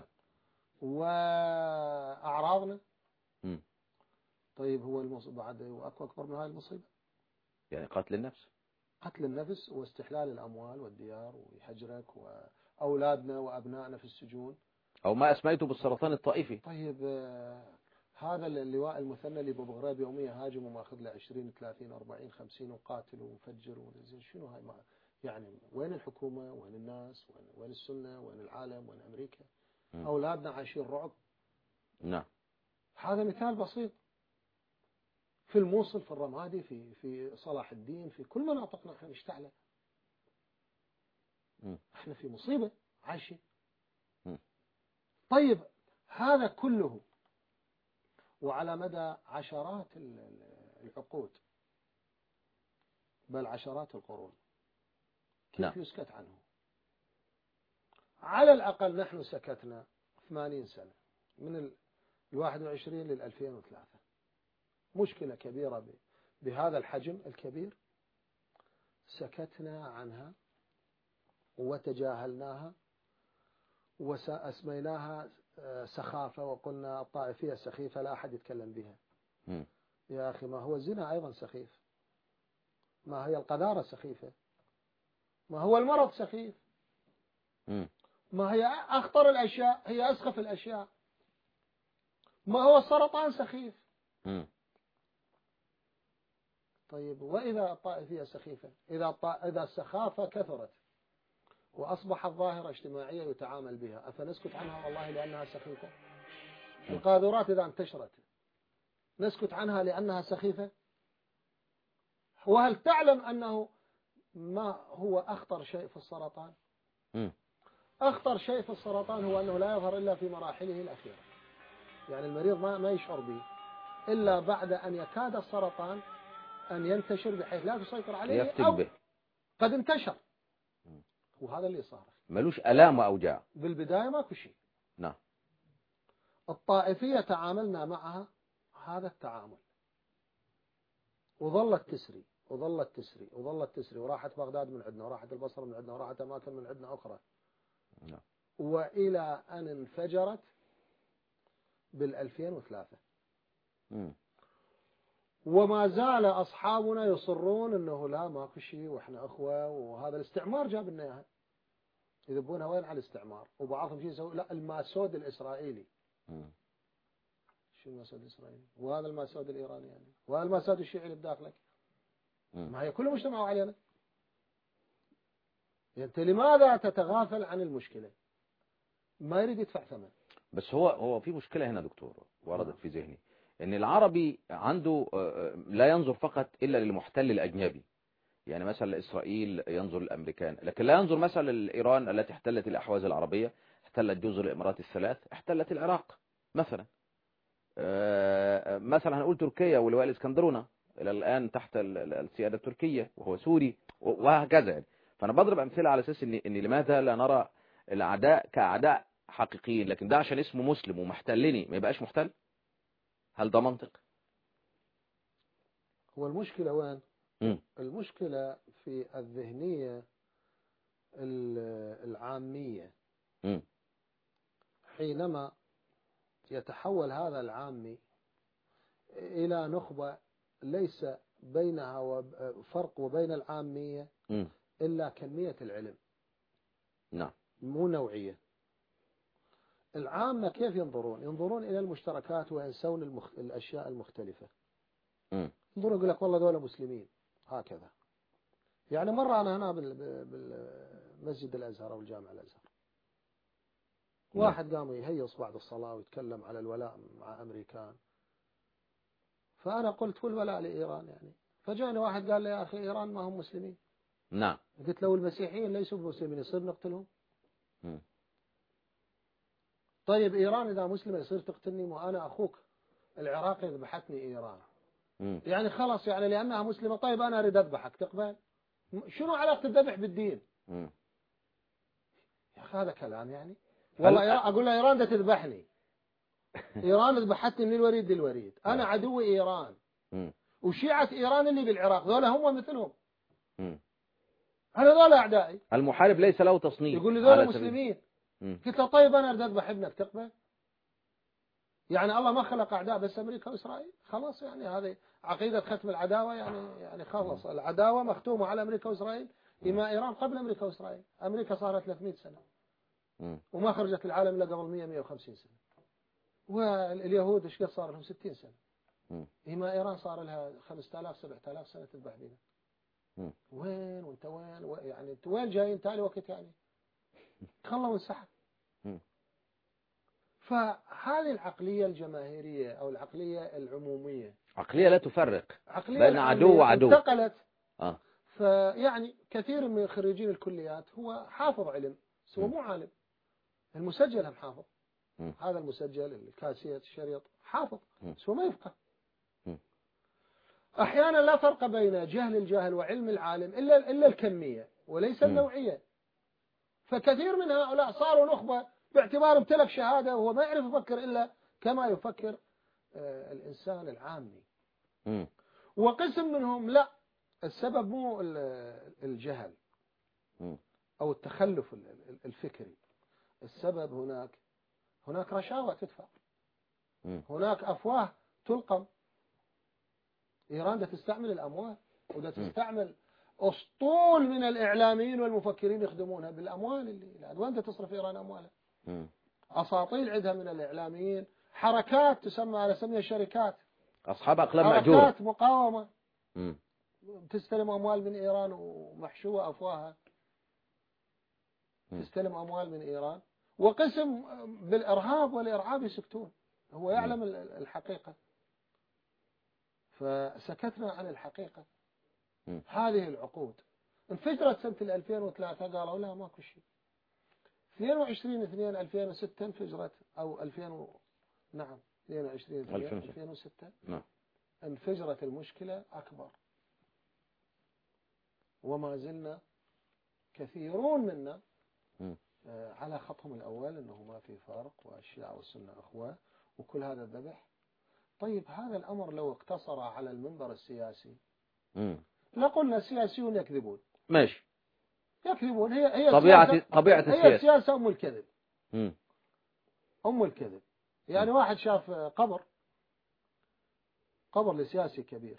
وأعراضنا. طيب هو بعد أكبر من هذه المصيبة يعني قتل النفس. قتل النفس واستحلال الأموال والديار ويحجرك وأولادنا وأبنائنا في السجون، أو ما أسميته بالسرطان الطائفي. طيب هذا اللواء المثنى اللي ببغراب يوميا هاجم وماخذ له 20 30 40 50 وقاتل ومفجر ونزل، شنو هاي؟ يعني وين الحكومة؟ وين الناس؟ وين السنة؟ وين العالم؟ وين أمريكا؟ أولادنا عايشين رعب. نعم. هذا مثال بسيط في الموصل، في الرمادي، في صلاح الدين، في كل مناطقنا احنا مشتعلة. احنا في مصيبة عايشين. طيب هذا كله وعلى مدى عشرات العقود بل عشرات القرون، كيف يسكت عنه؟ على الأقل نحن سكتنا 80 سنة من 21 لل 2003. مشكلة كبيرة بهذا الحجم الكبير سكتنا عنها وتجاهلناها وأسميناها سخافة، وقلنا الطائفية سخيفة لا أحد يتكلم بها. يا أخي ما هو الزنا أيضا سخيف، ما هي القذارة سخيفة، ما هو المرض سخيف، ما هي أخطر الأشياء هي أسخف الأشياء، ما هو السرطان سخيف. طيب وإذا الطائفية سخيفة، إذا السخافة كثرت وأصبحت ظاهرة اجتماعية يتعامل بها، أفنسكت عنها والله لأنها سخيفة؟ القاذورات إذا انتشرت نسكت عنها لأنها سخيفة؟ وهل تعلم أنه ما هو أخطر شيء في السرطان؟ أخطر شيء في السرطان هو أنه لا يظهر إلا في مراحله الأخيرة. يعني المريض ما يشعر به إلا بعد أن يكاد السرطان أن ينتشر بحيث لا تسيطر عليه أو قد انتشر. وهذا اللي صار، ملوش ألام وأوجاع بالبداية ماكو شيء. نعم. الطائفية تعاملنا معها هذا التعامل، وظلت تسري وظلت تسري وظلت تسري، وراحت بغداد من عندنا، وراحت البصرة من عندنا، وراحت أماكن من عندنا أخرى. نعم. وإلى أن انفجرت بال2003. وما زال أصحابنا يصرون أنه لا ماكو شيء وإحنا أخوة، وهذا الاستعمار جاب لنا إياها، يذبونها وين على الاستعمار. وبعضهم شيء يسوي لا الماسود الإسرائيلي. شو الماسود الإسرائيلي؟ وهذا الماسود الإيراني يعني، وهذا الماسود الشيعي اللي بداخلك. ما هي كل مجتمع علينا. أنت لماذا تتغافل عن المشكلة؟ ما يريد يدفع ثمن. بس هو في مشكلة هنا دكتور وردت في ذهني، ان العربي عنده لا ينظر فقط الا للمحتل الاجنبي. يعني مثلا اسرائيل ينظر للامريكان، لكن لا ينظر مثلا لايران التي احتلت الاحواز العربية، احتلت جزر الامارات الثلاث، احتلت العراق، مثلا مثلا هنقول تركيا ولواء الاسكندرونة إلى الآن تحت السيادة التركية وهو سوري وهكذا يعني. فأنا بضرب أمثلة على أساس إن لماذا لا نرى الأعداء كأعداء حقيقيين، لكن ده عشان اسمه مسلم ومحتلني ما يبقاش محتل؟ هل ده منطق؟ هو المشكلة وين؟ المشكلة في الذهنية العامية. حينما يتحول هذا العامي إلى نخبة ليس بينها فرق وبين العامية إلا كمية العلم، نعم، مو نوعية. العامة كيف ينظرون؟ ينظرون إلى المشتركات وينسون الأشياء المختلفة. ينظرون يقول لك والله دولة مسلمين هكذا. يعني مرة أنا هنا بالمسجد الأزهر أو الجامع الأزهر، واحد قام يهيص بعد الصلاة ويتكلم على الولاء مع أمريكان، فأنا قلت والولاء لإيران يعني. فجاني واحد قال لي يا أخي إيران ما هم مسلمين. نعم. قلت له المسيحيين ليسوا بمسلمين يصير نقتلهم؟ طيب إيران إذا مسلمة يصير تقتلني وأنا أخوك العراقي ذبحتني إيران. يعني خلاص يعني لأنها مسلمة طيب أنا أريد أذبحك تقبل؟ شنو علاقة الذبح بالدين؟ يا أخي هذا كلام يعني. والله أقول له إيران ده تذبحني. إيران ذبحتني من الوريد للوريد. أنا عدو إيران. وشيعة إيران اللي بالعراق ذولا هم مثلهم. أنا ذولا أعدائي. المحارب ليس له تصنيف. يقول لي ذولا مسلمين. قلت له طيب أنا أريد أذبح ابنك تقبل؟ يعني الله ما خلق أعداء بس أمريكا وإسرائيل؟ خلاص يعني هذه عقيدة ختم العداوة يعني خلص العداوة مختومة على أمريكا وإسرائيل. إما إيران قبل أمريكا وإسرائيل. أمريكا صارت 300 سنة وما خرجت العالم إلا قبل 150 سنة. واليهود إيش قد صار لهم 60 سنة. إما إيران صار لها 5000 7000 سنة تذبح بنا. وين وانت وين يعني انت وين جايين تالي وقت يعني خلوا وانسحب. فهذه العقلية الجماهيرية أو العقلية العمومية، عقلية لا تفرق عقلية بين عدو وعدو، انتقلت. فيعني كثير من خريجين الكليات هو حافظ علم سوى مو عالم. المسجل هم حافظ. هذا المسجل الكاسية الشريط حافظ سوى ما يفقه. أحيانا لا فرق بين جهل الجاهل وعلم العالم إلا الكمية وليس النوعية. فكثير من هؤلاء صاروا نخبة باعتبار امتلك شهادة وهو ما يعرف يفكر إلا كما يفكر الإنسان العامي. وقسم منهم لا، السبب مو الجهل أو التخلف الفكري. السبب هناك رشاوى تدفع، هناك أفواه تلقم. إيران ده تستعمل الأموال وده تستعمل أسطول من الإعلاميين والمفكرين يخدمونها بالأموال اللي وين تصرف إيران أموالها. أساطيل عندها من الإعلاميين، حركات تسمى على سميها شركات، أصحاب أقلام مأجورة، حركات مقاومة تستلم أموال من إيران ومحشوة أفواهها تستلم أموال من إيران. وقسم بالإرهاب والإرعاب يسكتون، هو يعلم الحقيقة فسكتنا عن الحقيقة. هذه العقود انفجرت سنة 2003 قالوا لا ماكو شيء. 22/2/2006 انفجرت أو 22/2/2006 انفجرت المشكلة أكبر. وما زلنا كثيرون منا على خطهم الأول أنه ما في فرق والشيعة والسنة أخوة وكل هذا الذبح. طيب هذا الأمر لو اقتصر على المنبر السياسي لقلنا السياسيون يكذبون. ماشي، يكذبون. هي طبيعة السياسة. هي السياسة أم الكذب. أم الكذب. يعني واحد شاف قبر لسياسي كبير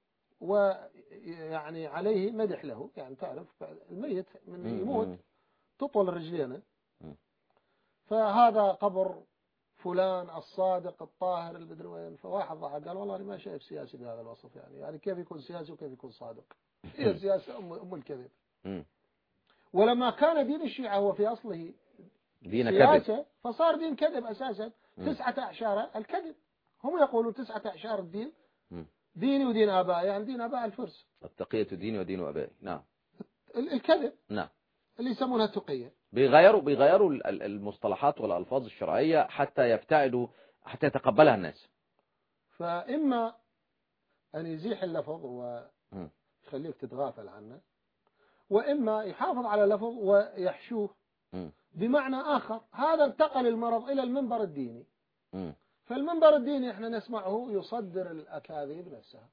ويعني عليه مدح له، يعني تعرف الميت من يموت تطول الرجلين، فهذا قبر فلان الصادق الطاهر المدري وين. فواحد ضحك قال والله أنا ما شايف سياسي بهذا الوصف، يعني كيف يكون سياسي وكيف يكون صادق. هي السياسة أم الكذب. ولما كان دين الشيعة هو في أصله دين سياسة كذب فصار دين كذب أساسا. 9 أعشار الكذب. هم يقولون 9 أعشار الدين ديني ودين آبائي، يعني دين آباء الفرس. التقية ديني ودين آبائي. نعم. الكذب نعم اللي يسمونها التقية. بيغيروا المصطلحات والألفاظ الشرعية حتى يبتعدوا حتى يتقبلها الناس. فإما أن يزيح اللفظ ويخليك تتغافل عنه، وإما يحافظ على اللفظ ويحشوه بمعنى آخر. هذا انتقل المرض إلى المنبر الديني. فالمنبر الديني احنا نسمعه يصدر الأكاذيب نفسها،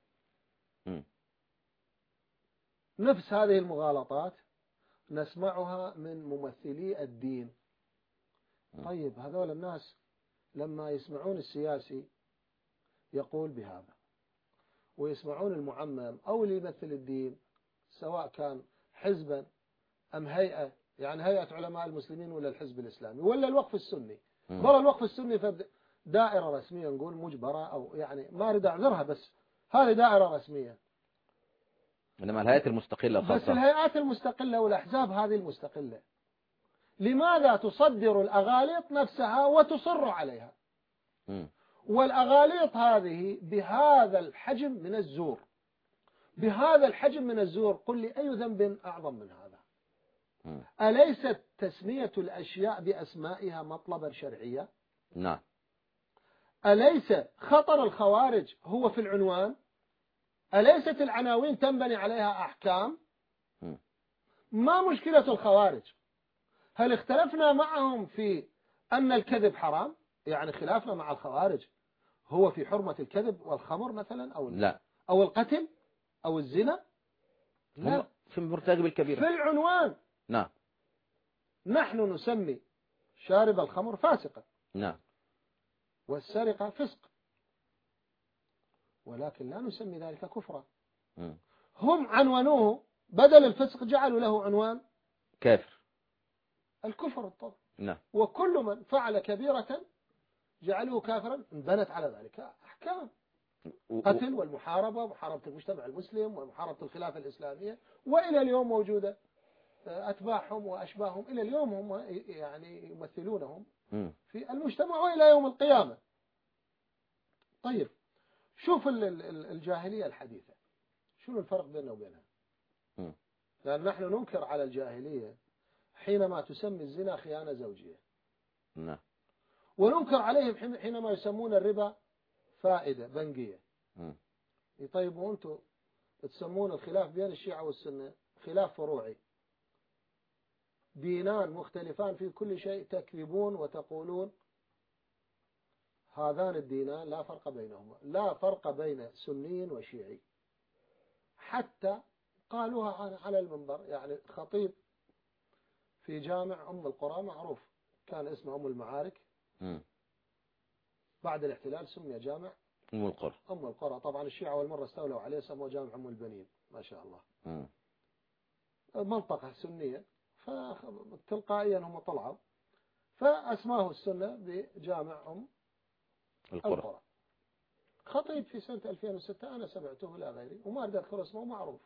نفس هذه المغالطات نسمعها من ممثلي الدين. طيب هذول الناس لما يسمعون السياسي يقول بهذا، ويسمعون المعمم أو اللي يمثل الدين سواء كان حزبا أم هيئة، يعني هيئة علماء المسلمين ولا الحزب الإسلامي ولا الوقف السني. برا الوقف السني في دائرة رسمية نقول مجبرة، أو يعني ما أريد أعذرها، بس هذه دائرة رسمية. إنما الهيئات المستقلة الخاصة، بس الهيئات المستقلة والأحزاب هذه المستقلة لماذا تصدر الأغاليط نفسها وتصر عليها؟ والأغاليط هذه بهذا الحجم من الزور، بهذا الحجم من الزور، قل لي أي ذنب أعظم من هذا؟ أليست تسمية الأشياء بأسمائها مطلبا شرعيا؟ نعم. أليس خطر الخوارج هو في العنوان؟ أليست العناوين تنبني عليها أحكام؟ ما مشكلة الخوارج؟ هل اختلفنا معهم في أن الكذب حرام؟ يعني خلافنا مع الخوارج هو في حرمة الكذب والخمر مثلا، أو لا، أو القتل أو الزنا؟ لا، في مرتكب الكبيرة، في العنوان. نعم. نحن نسمي شارب الخمر فاسقا، نعم، والسرقة فسق، ولكن لا نسمي ذلك كفرا. هم عنونوه بدل الفسق جعلوا له عنوان كافر، الكفر الطبع. نعم. وكل من فعل كبيرة جعلوه كافرا، انبنت على ذلك أحكام قتل والمحاربة ومحاربة المجتمع المسلم ومحاربة الخلافة الإسلامية، وإلى اليوم موجودة. أتباعهم وأشباههم إلى اليوم هم يعني يمثلونهم في المجتمع وإلى يوم القيامة. طيب شوف الجاهلية الحديثة، شنو الفرق بيننا وبينها؟ لأن نحن ننكر على الجاهلية حينما تسمي الزنا خيانة زوجية، نعم، وننكر عليهم حينما يسمون الربا فائدة بنكية. طيب وأنتم تسمون الخلاف بين الشيعة والسنة خلاف فروعي، دينان مختلفان في كل شيء، تكذبون وتقولون هذان الدينان لا فرق بينهما، لا فرق بين سني وشيعي. حتى قالوها على المنبر، يعني خطيب في جامع أم القرى معروف كان اسمه أم المعارك، بعد الاحتلال سمي جامع أم القرى. أم القرى، طبعا الشيعة والمرة استولوا عليه سموه جامع أم البنين، ما شاء الله. منطقة سنية، فتلقائيا هم طلعوا فأسماه السنة بجامع أم القرى. خطيب في سنة 2006 أنا سمعته لا غيري وما أريد أذكر اسمه، معروف.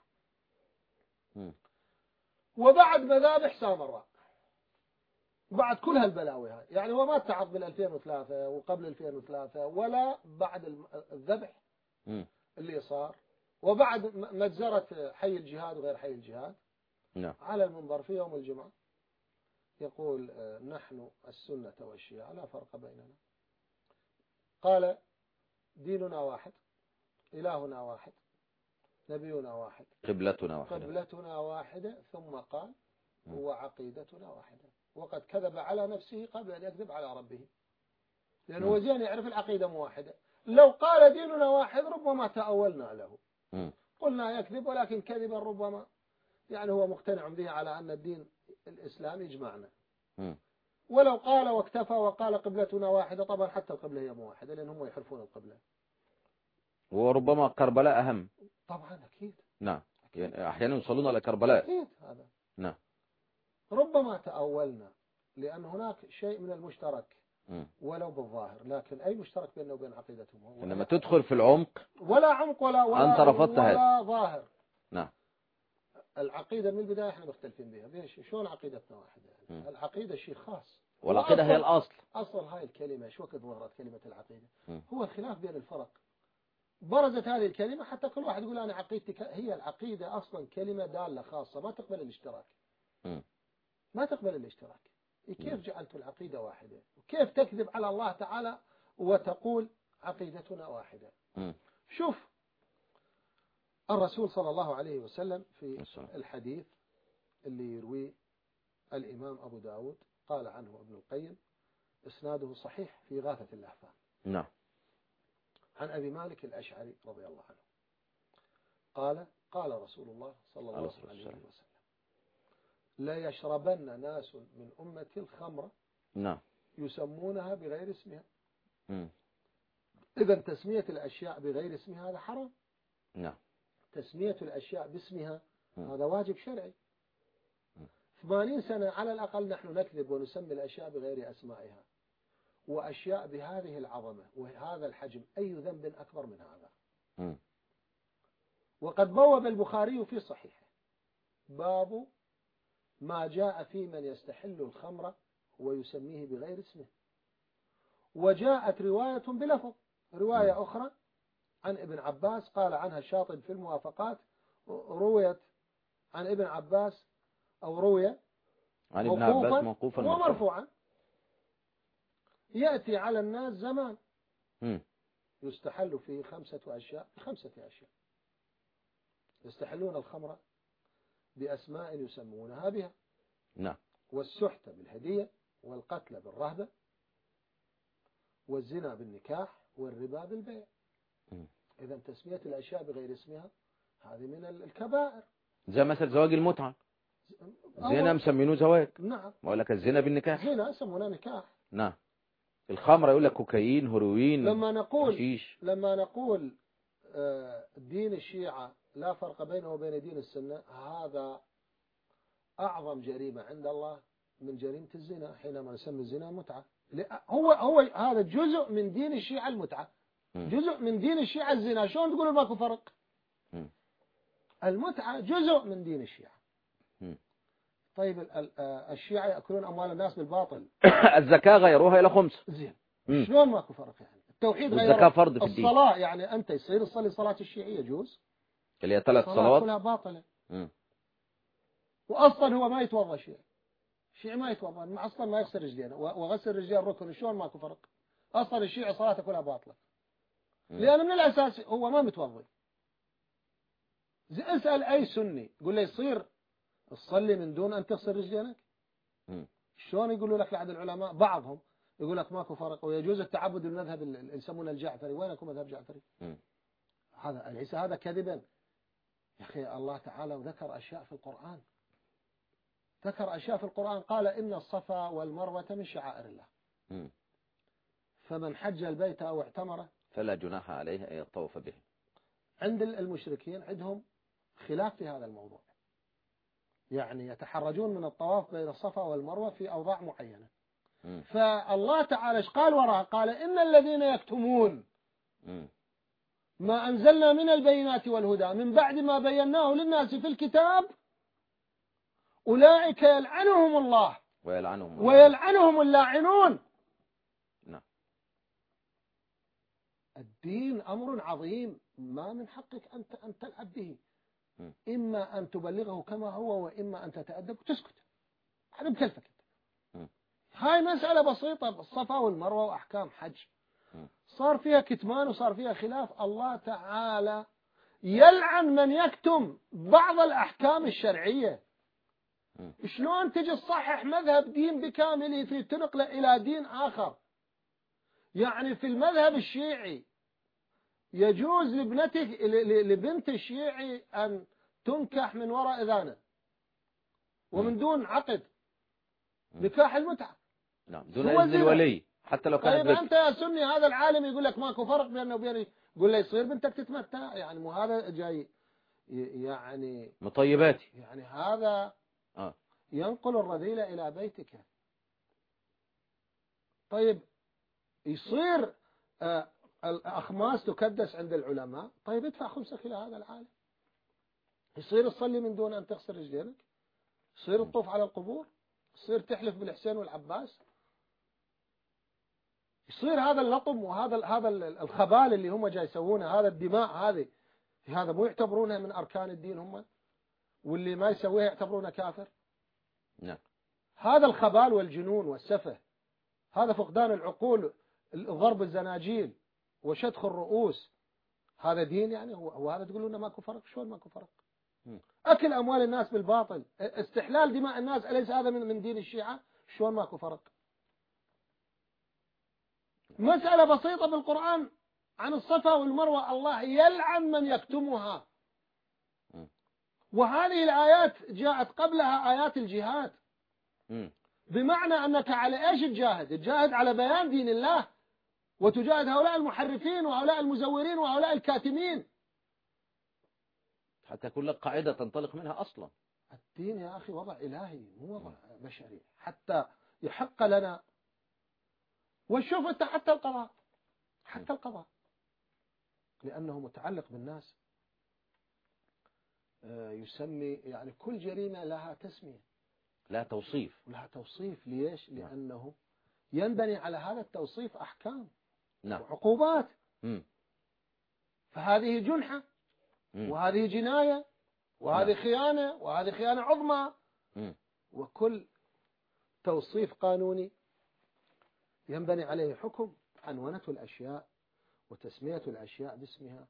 وبعد مذابح سامراء، بعد كل هالبلاوي هاي، يعني هو ما اتعظ بال 2003 وقبل 2003 ولا بعد الذبح اللي صار، وبعد مجزرة حي الجهاد وغير حي الجهاد. على المنبر في يوم الجمعة يقول نحن السنة والشيعة لا فرق بيننا، قال ديننا واحد، إلهنا واحد، نبينا واحد، قبلتنا واحدة، ثم قال وعقيدتنا واحدة. وقد كذب على نفسه قبل أن يكذب على ربه، لأنه هو زين يعرف العقيدة موحدة. لو قال ديننا واحد ربما تأولنا له، قلنا يكذب، ولكن كذبا ربما يعني هو مقتنع به على أن الدين الإسلام يجمعنا. ولو قال واكتفى وقال قبلتنا واحدة، طبعا حتى القبلة هي موحدة لأنهم يحرفون القبلة، وربما كربلاء أهم. طبعا أكيد، نعم، يعني أحيانا يوصلون إلى كربلاء. أكيد هذا. نعم. ربما تأولنا لأن هناك شيء من المشترك ولو بالظاهر، لكن أي مشترك بيننا وبين عقيدتهم؟ إنما تدخل في العمق، ولا عمق ولا أنت رفضت هذا، ولا ظاهر. نعم. العقيدة من البداية احنا مختلفين بها. ليش؟ شلون عقيدتنا واحدة؟ يعني العقيدة شيء خاص، والعقيدة هي الأصل. أصل هاي الكلمة شو وقت ظهرت كلمة العقيدة؟ هو الخلاف بين الفرق، برزت هذه الكلمة حتى كل واحد يقول أنا عقيدتي هي العقيدة أصلا كلمة دالة خاصة ما تقبل الاشتراك. ما تقبل الاشتراك. كيف جعلت العقيدة واحدة؟ وكيف تكذب على الله تعالى وتقول عقيدتنا واحدة. شوف الرسول صلى الله عليه وسلم في الحديث اللي يرويه الإمام أبو داود قال عنه ابن القيم إسناده صحيح في غاثة اللهفان. نعم. عن أبي مالك الأشعري رضي الله عنه قال قال رسول الله صلى الله عليه وسلم لا يشربن ناس من أمة الخمر نعم يسمونها بغير اسمها. إذا تسمية الأشياء بغير اسمها هذا حرام. نعم. تسمية الأشياء باسمها هذا واجب شرعي. 80 سنة على الأقل نحن نكذب ونسمي الأشياء بغير أسمائها، وأشياء بهذه العظمة وهذا الحجم أي ذنب أكبر من هذا. وقد بوب البخاري في صحيحه باب ما جاء في من يستحل الخمر ويسميه بغير اسمه. وجاءت رواية بلفظ رواية أخرى عن ابن عباس قال عنها الشاطب في الموافقات رويت عن ابن عباس أو روي عن ابن عباس موقوفا ومرفوعا يأتي على الناس زمان يستحل فيه 5 أشياء ب5 أشياء. يستحلون الخمر بأسماء يسمونها بها. نعم. والسحت بالهدية والقتل بالرهبة والزنا بالنكاح والربا بالبيع. إذا تسمية الأشياء بغير اسمها هذه من الكبائر. زي مثل زواج المتعة زنا مسمينه زواج. نعم. وقال لك الزنا بالنكاح زنا يسمونه نكاح. نعم. الخمر يقول لك كوكايين هيروين لما نقول دين الشيعة لا فرق بينه وبين دين السنة هذا أعظم جريمة عند الله من جريمة الزنا حينما نسمي الزنا متعة. هو هذا جزء من دين الشيعة المتعة. جزء من دين الشيعة الزنا. شلون تقولوا ماكو فرق؟ المتعة جزء من دين الشيعة. طيب الشيعة يأكلون أموال الناس بالباطل. الزكاة غيروها إلى 5. زين. شلون ماكو فرق يعني؟ التوحيد غير. الزكاة فرض في الدين. الصلاة يعني أنت يصير تصلي صلاة الشيعية يجوز. اللي هي 3 صلوات. كلها باطلة. وأصلا هو ما يتوضأ الشيعي ما يتوضأ أصلا ما يغسل رجلينه وغسل رجلين ركن. شلون ماكو فرق؟ أصلا الشيعي صلاته كلها باطلة. لأن من الأساس هو ما متوضأ. اسأل أي سني قل له يصير تصلي من دون أن تغسل رجلينك؟ شلون يقولوا لك لعد العلماء بعضهم يقول لك ماكو فرق ويجوز التعبد بالمذهب اللي يسمونه الجعفري. وينكم مذهب جعفري؟ هذا ليس هذا كذبا يا أخي. الله تعالى ذكر أشياء في القرآن. ذكر أشياء في القرآن قال إن الصفا والمروة من شعائر الله. فمن حج البيت أو اعتمره فلا جناح عليه أن يطوف به. عند المشركين عندهم خلاف في هذا الموضوع. يعني يتحرجون من الطواف بين الصفا والمروة في أوضاع معينة. فالله تعالى ايش قال وراء؟ قال إن الذين يكتمون ما أنزلنا من البينات والهدى من بعد ما بيناه للناس في الكتاب أولئك يلعنهم الله ويلعنهم اللاعنون. نعم. الدين أمر عظيم ما من حقك أن تلعب به. إما أن تبلغه كما هو وإما أن تتأدب وتسكت. هذا بكلفك. هاي مسألة بسيطة. الصفا والمروة وأحكام حج صار فيها كتمان وصار فيها خلاف. الله تعالى يلعن من يكتم بعض الأحكام الشرعية. شلون تجي تصحح مذهب دين بكامله في تنقله إلى دين آخر؟ يعني في المذهب الشيعي يجوز لبنت الشيعي أن تنكح من وراء إذانه ومن دون عقد نكاح المتعة. نعم. دون إذن الولي حتى لو كانت. طيب أنت يا سني هذا العالم يقول لك ماكو فرق بينه وبيني. قول له يصير بنتك تتمتع يعني مو هذا جاي يعني مطيباتي يعني هذا ينقل الرذيلة إلى بيتك. طيب يصير الأخماس تكدس عند العلماء. طيب ادفع 5 إلى هذا العالم. يصير تصلي من دون أن تغسل رجلينك. يصير تطوف على القبور. يصير تحلف بالحسين والعباس. يصير هذا اللطم وهذا الخبال اللي هم جاي يسوونه. هذا الدماء هذا مو يعتبرونها من أركان الدين هم. واللي ما يسويها يعتبرونه كافر. نعم. هذا الخبال والجنون والسفه. هذا فقدان العقول ضرب الزناجيل وشدخ الرؤوس، هذا دين يعني؟ هو هذا تقولون انه ماكو فرق؟ شلون ماكو فرق؟ أكل أموال الناس بالباطل، استحلال دماء الناس، أليس هذا من دين الشيعة؟ شلون ماكو فرق؟ مسألة بسيطة بالقرآن عن الصفا والمروة، الله يلعن من يكتمها. وهذه الآيات جاءت قبلها آيات الجهاد، بمعنى أنك على إيش تجاهد؟ تجاهد على بيان دين الله، وتجاهد هؤلاء المحرفين وهؤلاء المزورين وهؤلاء الكاتمين، حتى يكون لك قاعدة تنطلق منها أصلا. الدين يا أخي وضع إلهي مو وضع بشري حتى يحق لنا. وشوف أنت حتى القضاء، حتى القضاء لأنه متعلق بالناس، يسمي يعني كل جريمة لها تسمية، لا توصيف، لها توصيف. ليش؟ لأنه ينبني على هذا التوصيف أحكام وعقوبات. فهذه جنحة، وهذه جناية، وهذه خيانة، وهذه خيانة عظمى. وكل توصيف قانوني ينبني عليه حكم. عنونة الأشياء وتسمية الأشياء باسمها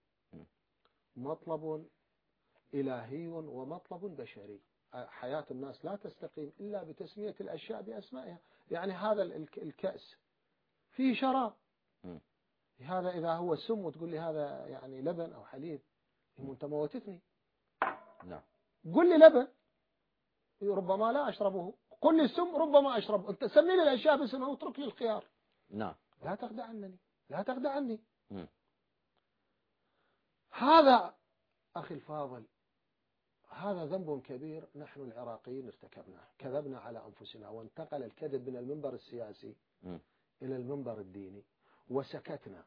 مطلب إلهي ومطلب بشري. حياة الناس لا تستقيم إلا بتسمية الأشياء بأسمائها. يعني هذا الكأس فيه شراب، هذا إذا هو سم وتقول لي هذا يعني لبن أو حليب، أنت موتتني. نعم. قل لي لبن ربما لا أشربه، قل لي سم ربما أشربه. أنت سمي لي الأشياء باسمها واترك لي الخيار. نعم. لا تخدع عني، لا تخدع عني. هذا أخي الفاضل، هذا ذنب كبير نحن العراقيين ارتكبناه. كذبنا على أنفسنا، وانتقل الكذب من المنبر السياسي إلى المنبر الديني، وسكتنا.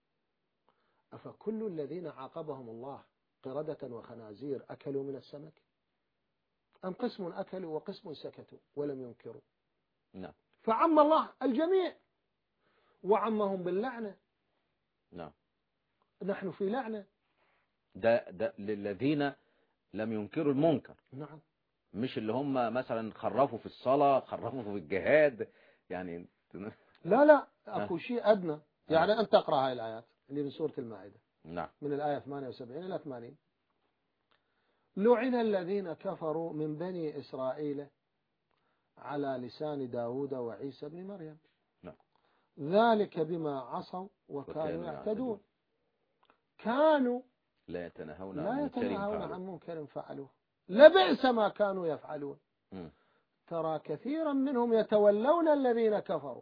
أفكل الذين عاقبهم الله قردة وخنازير أكلوا من السمك؟ أم قسم أكلوا وقسم سكتوا ولم ينكروا؟ نعم. فعم الله الجميع وعمهم باللعنة. نعم. نحن في لعنة. ده للذين لم ينكروا المنكر. نعم. مش اللي هم مثلا خرفوا في الصلاة، خرفوا في الجهاد يعني. لا أكو شيء أدنى. يعني أنت تقرأ هاي الآيات اللي من سورة المائدة. نعم. من الآية 78 إلى 80. لعن الذين كفروا من بني إسرائيل على لسان داود وعيسى بن مريم. نعم. ذلك بما عصوا وكانوا يعتدون. كانوا لا يتناهون عن منكر فعلوه، لبئس ما كانوا يفعلون. ترى كثيرا منهم يتولون الذين كفروا.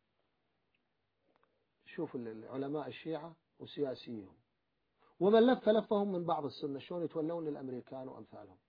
شوف العلماء الشيعة وسياسيهم ومن لفهم من بعض السنة شلون يتولون الأمريكان وأمثالهم.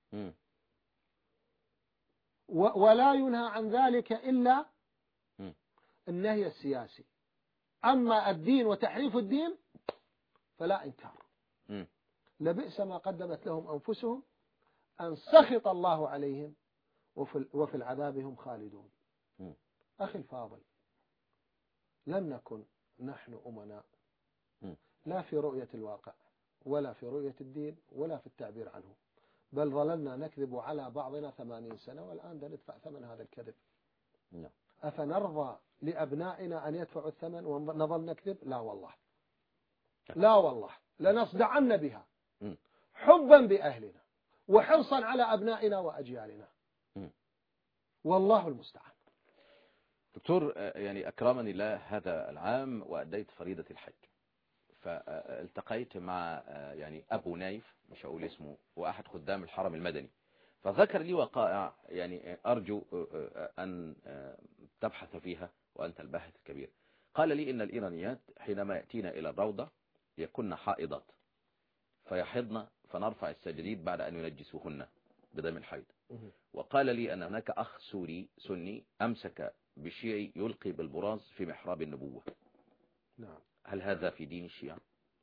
ولا ينهى عن ذلك إلا النهي السياسي. أما الدين وتحريف الدين فلا إنكار. لبئس ما قدمت لهم أنفسهم أن سخط الله عليهم وفي العذاب هم خالدون. أخي الفاضل، لم نكن نحن أمناء لا في رؤية الواقع ولا في رؤية الدين ولا في التعبير عنه، بل ظللنا نكذب على بعضنا 80 سنة، والآن ندفع ثمن هذا الكذب. أفنرضى لأبنائنا أن يدفعوا الثمن ونظل نكذب؟ لا والله، لا والله، لنصدعن بها حبا بأهلنا وحرصا على أبنائنا وأجيالنا. والله المستعان. دكتور، يعني أكرمني الله هذا العام وأديت فريضة الحج، فالتقيت مع يعني أبو نايف، مش هقول اسمه، وأحد خدام الحرم المدني، فذكر لي وقائع يعني أرجو أن تبحث فيها وأنت الباحث الكبير. قال لي إن الإيرانيات حينما يأتين إلى الروضة يكن حائضات فيحضن فنرفع السجديد بعد أن ينجسوهن بدم الحيض. وقال لي أن هناك أخ سوري سني أمسك بشيعي يلقي بالبراز في محراب النبوة. نعم. هل هذا في دين الشيعة؟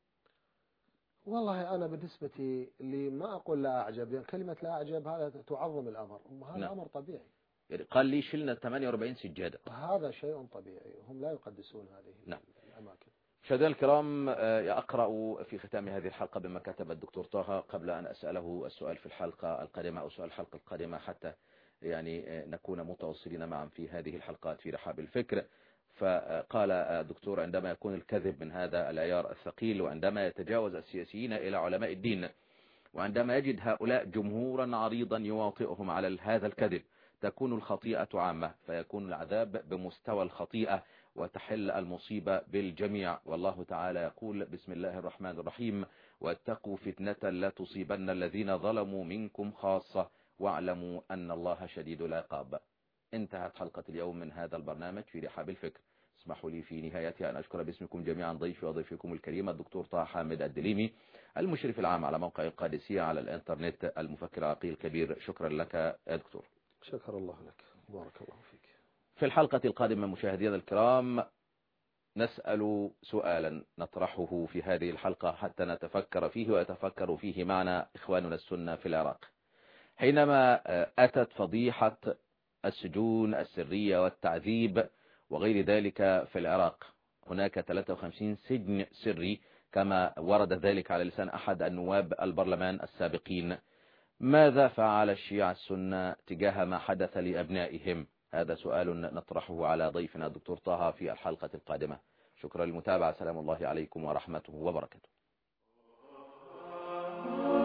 والله أنا بالنسبة لي ما أقول لا أعجب، يعني كلمة لا أعجب هذا تعظم الأمر، هذا نعم. أمر طبيعي. يعني قال لي شلنا 48 سجادة، هذا شيء طبيعي، هم لا يقدسون هذه نعم. الأماكن. مشاهدينا الكرام، أقرأ في ختام هذه الحلقة بما كتب الدكتور طه قبل أن أسأله السؤال في الحلقة القادمة أو سؤال الحلقة القادمة، حتى يعني نكون متواصلين معا في هذه الحلقات في رحاب الفكر. فقال الدكتور عندما يكون الكذب من هذا العيار الثقيل، وعندما يتجاوز السياسيين إلى علماء الدين، وعندما يجد هؤلاء جمهورا عريضا يواطئهم على هذا الكذب، تكون الخطيئة عامة، فيكون العذاب بمستوى الخطيئة، وتحل المصيبة بالجميع. والله تعالى يقول: بسم الله الرحمن الرحيم: واتقوا فتنة لا تصيبن الذين ظلموا منكم خاصة واعلموا أن الله شديد العقاب. انتهت حلقة اليوم من هذا البرنامج في رحاب الفكر. اسمحوا لي في نهايتها أن أشكر باسمكم جميعا ضيفي وضيفكم الكريم الدكتور طه حامد الدليمي، المشرف العام على موقع القادسية على الإنترنت، المفكر العقيل الكبير. شكرا لك يا دكتور. شكر الله لك، بارك الله فيك. في الحلقة القادمة مشاهدينا الكرام نسأل سؤالا نطرحه في هذه الحلقة حتى نتفكر فيه ويتفكر فيه معنا إخواننا السنة في العراق. حينما أتت فضيحة السجون السرية والتعذيب وغير ذلك في العراق، هناك 53 سجن سري كما ورد ذلك على لسان أحد النواب البرلمان السابقين. ماذا فعل الشيعة السنة تجاه ما حدث لأبنائهم؟ هذا سؤال نطرحه على ضيفنا الدكتور طه في الحلقة القادمة. شكرا للمتابعة. سلام الله عليكم ورحمته وبركاته.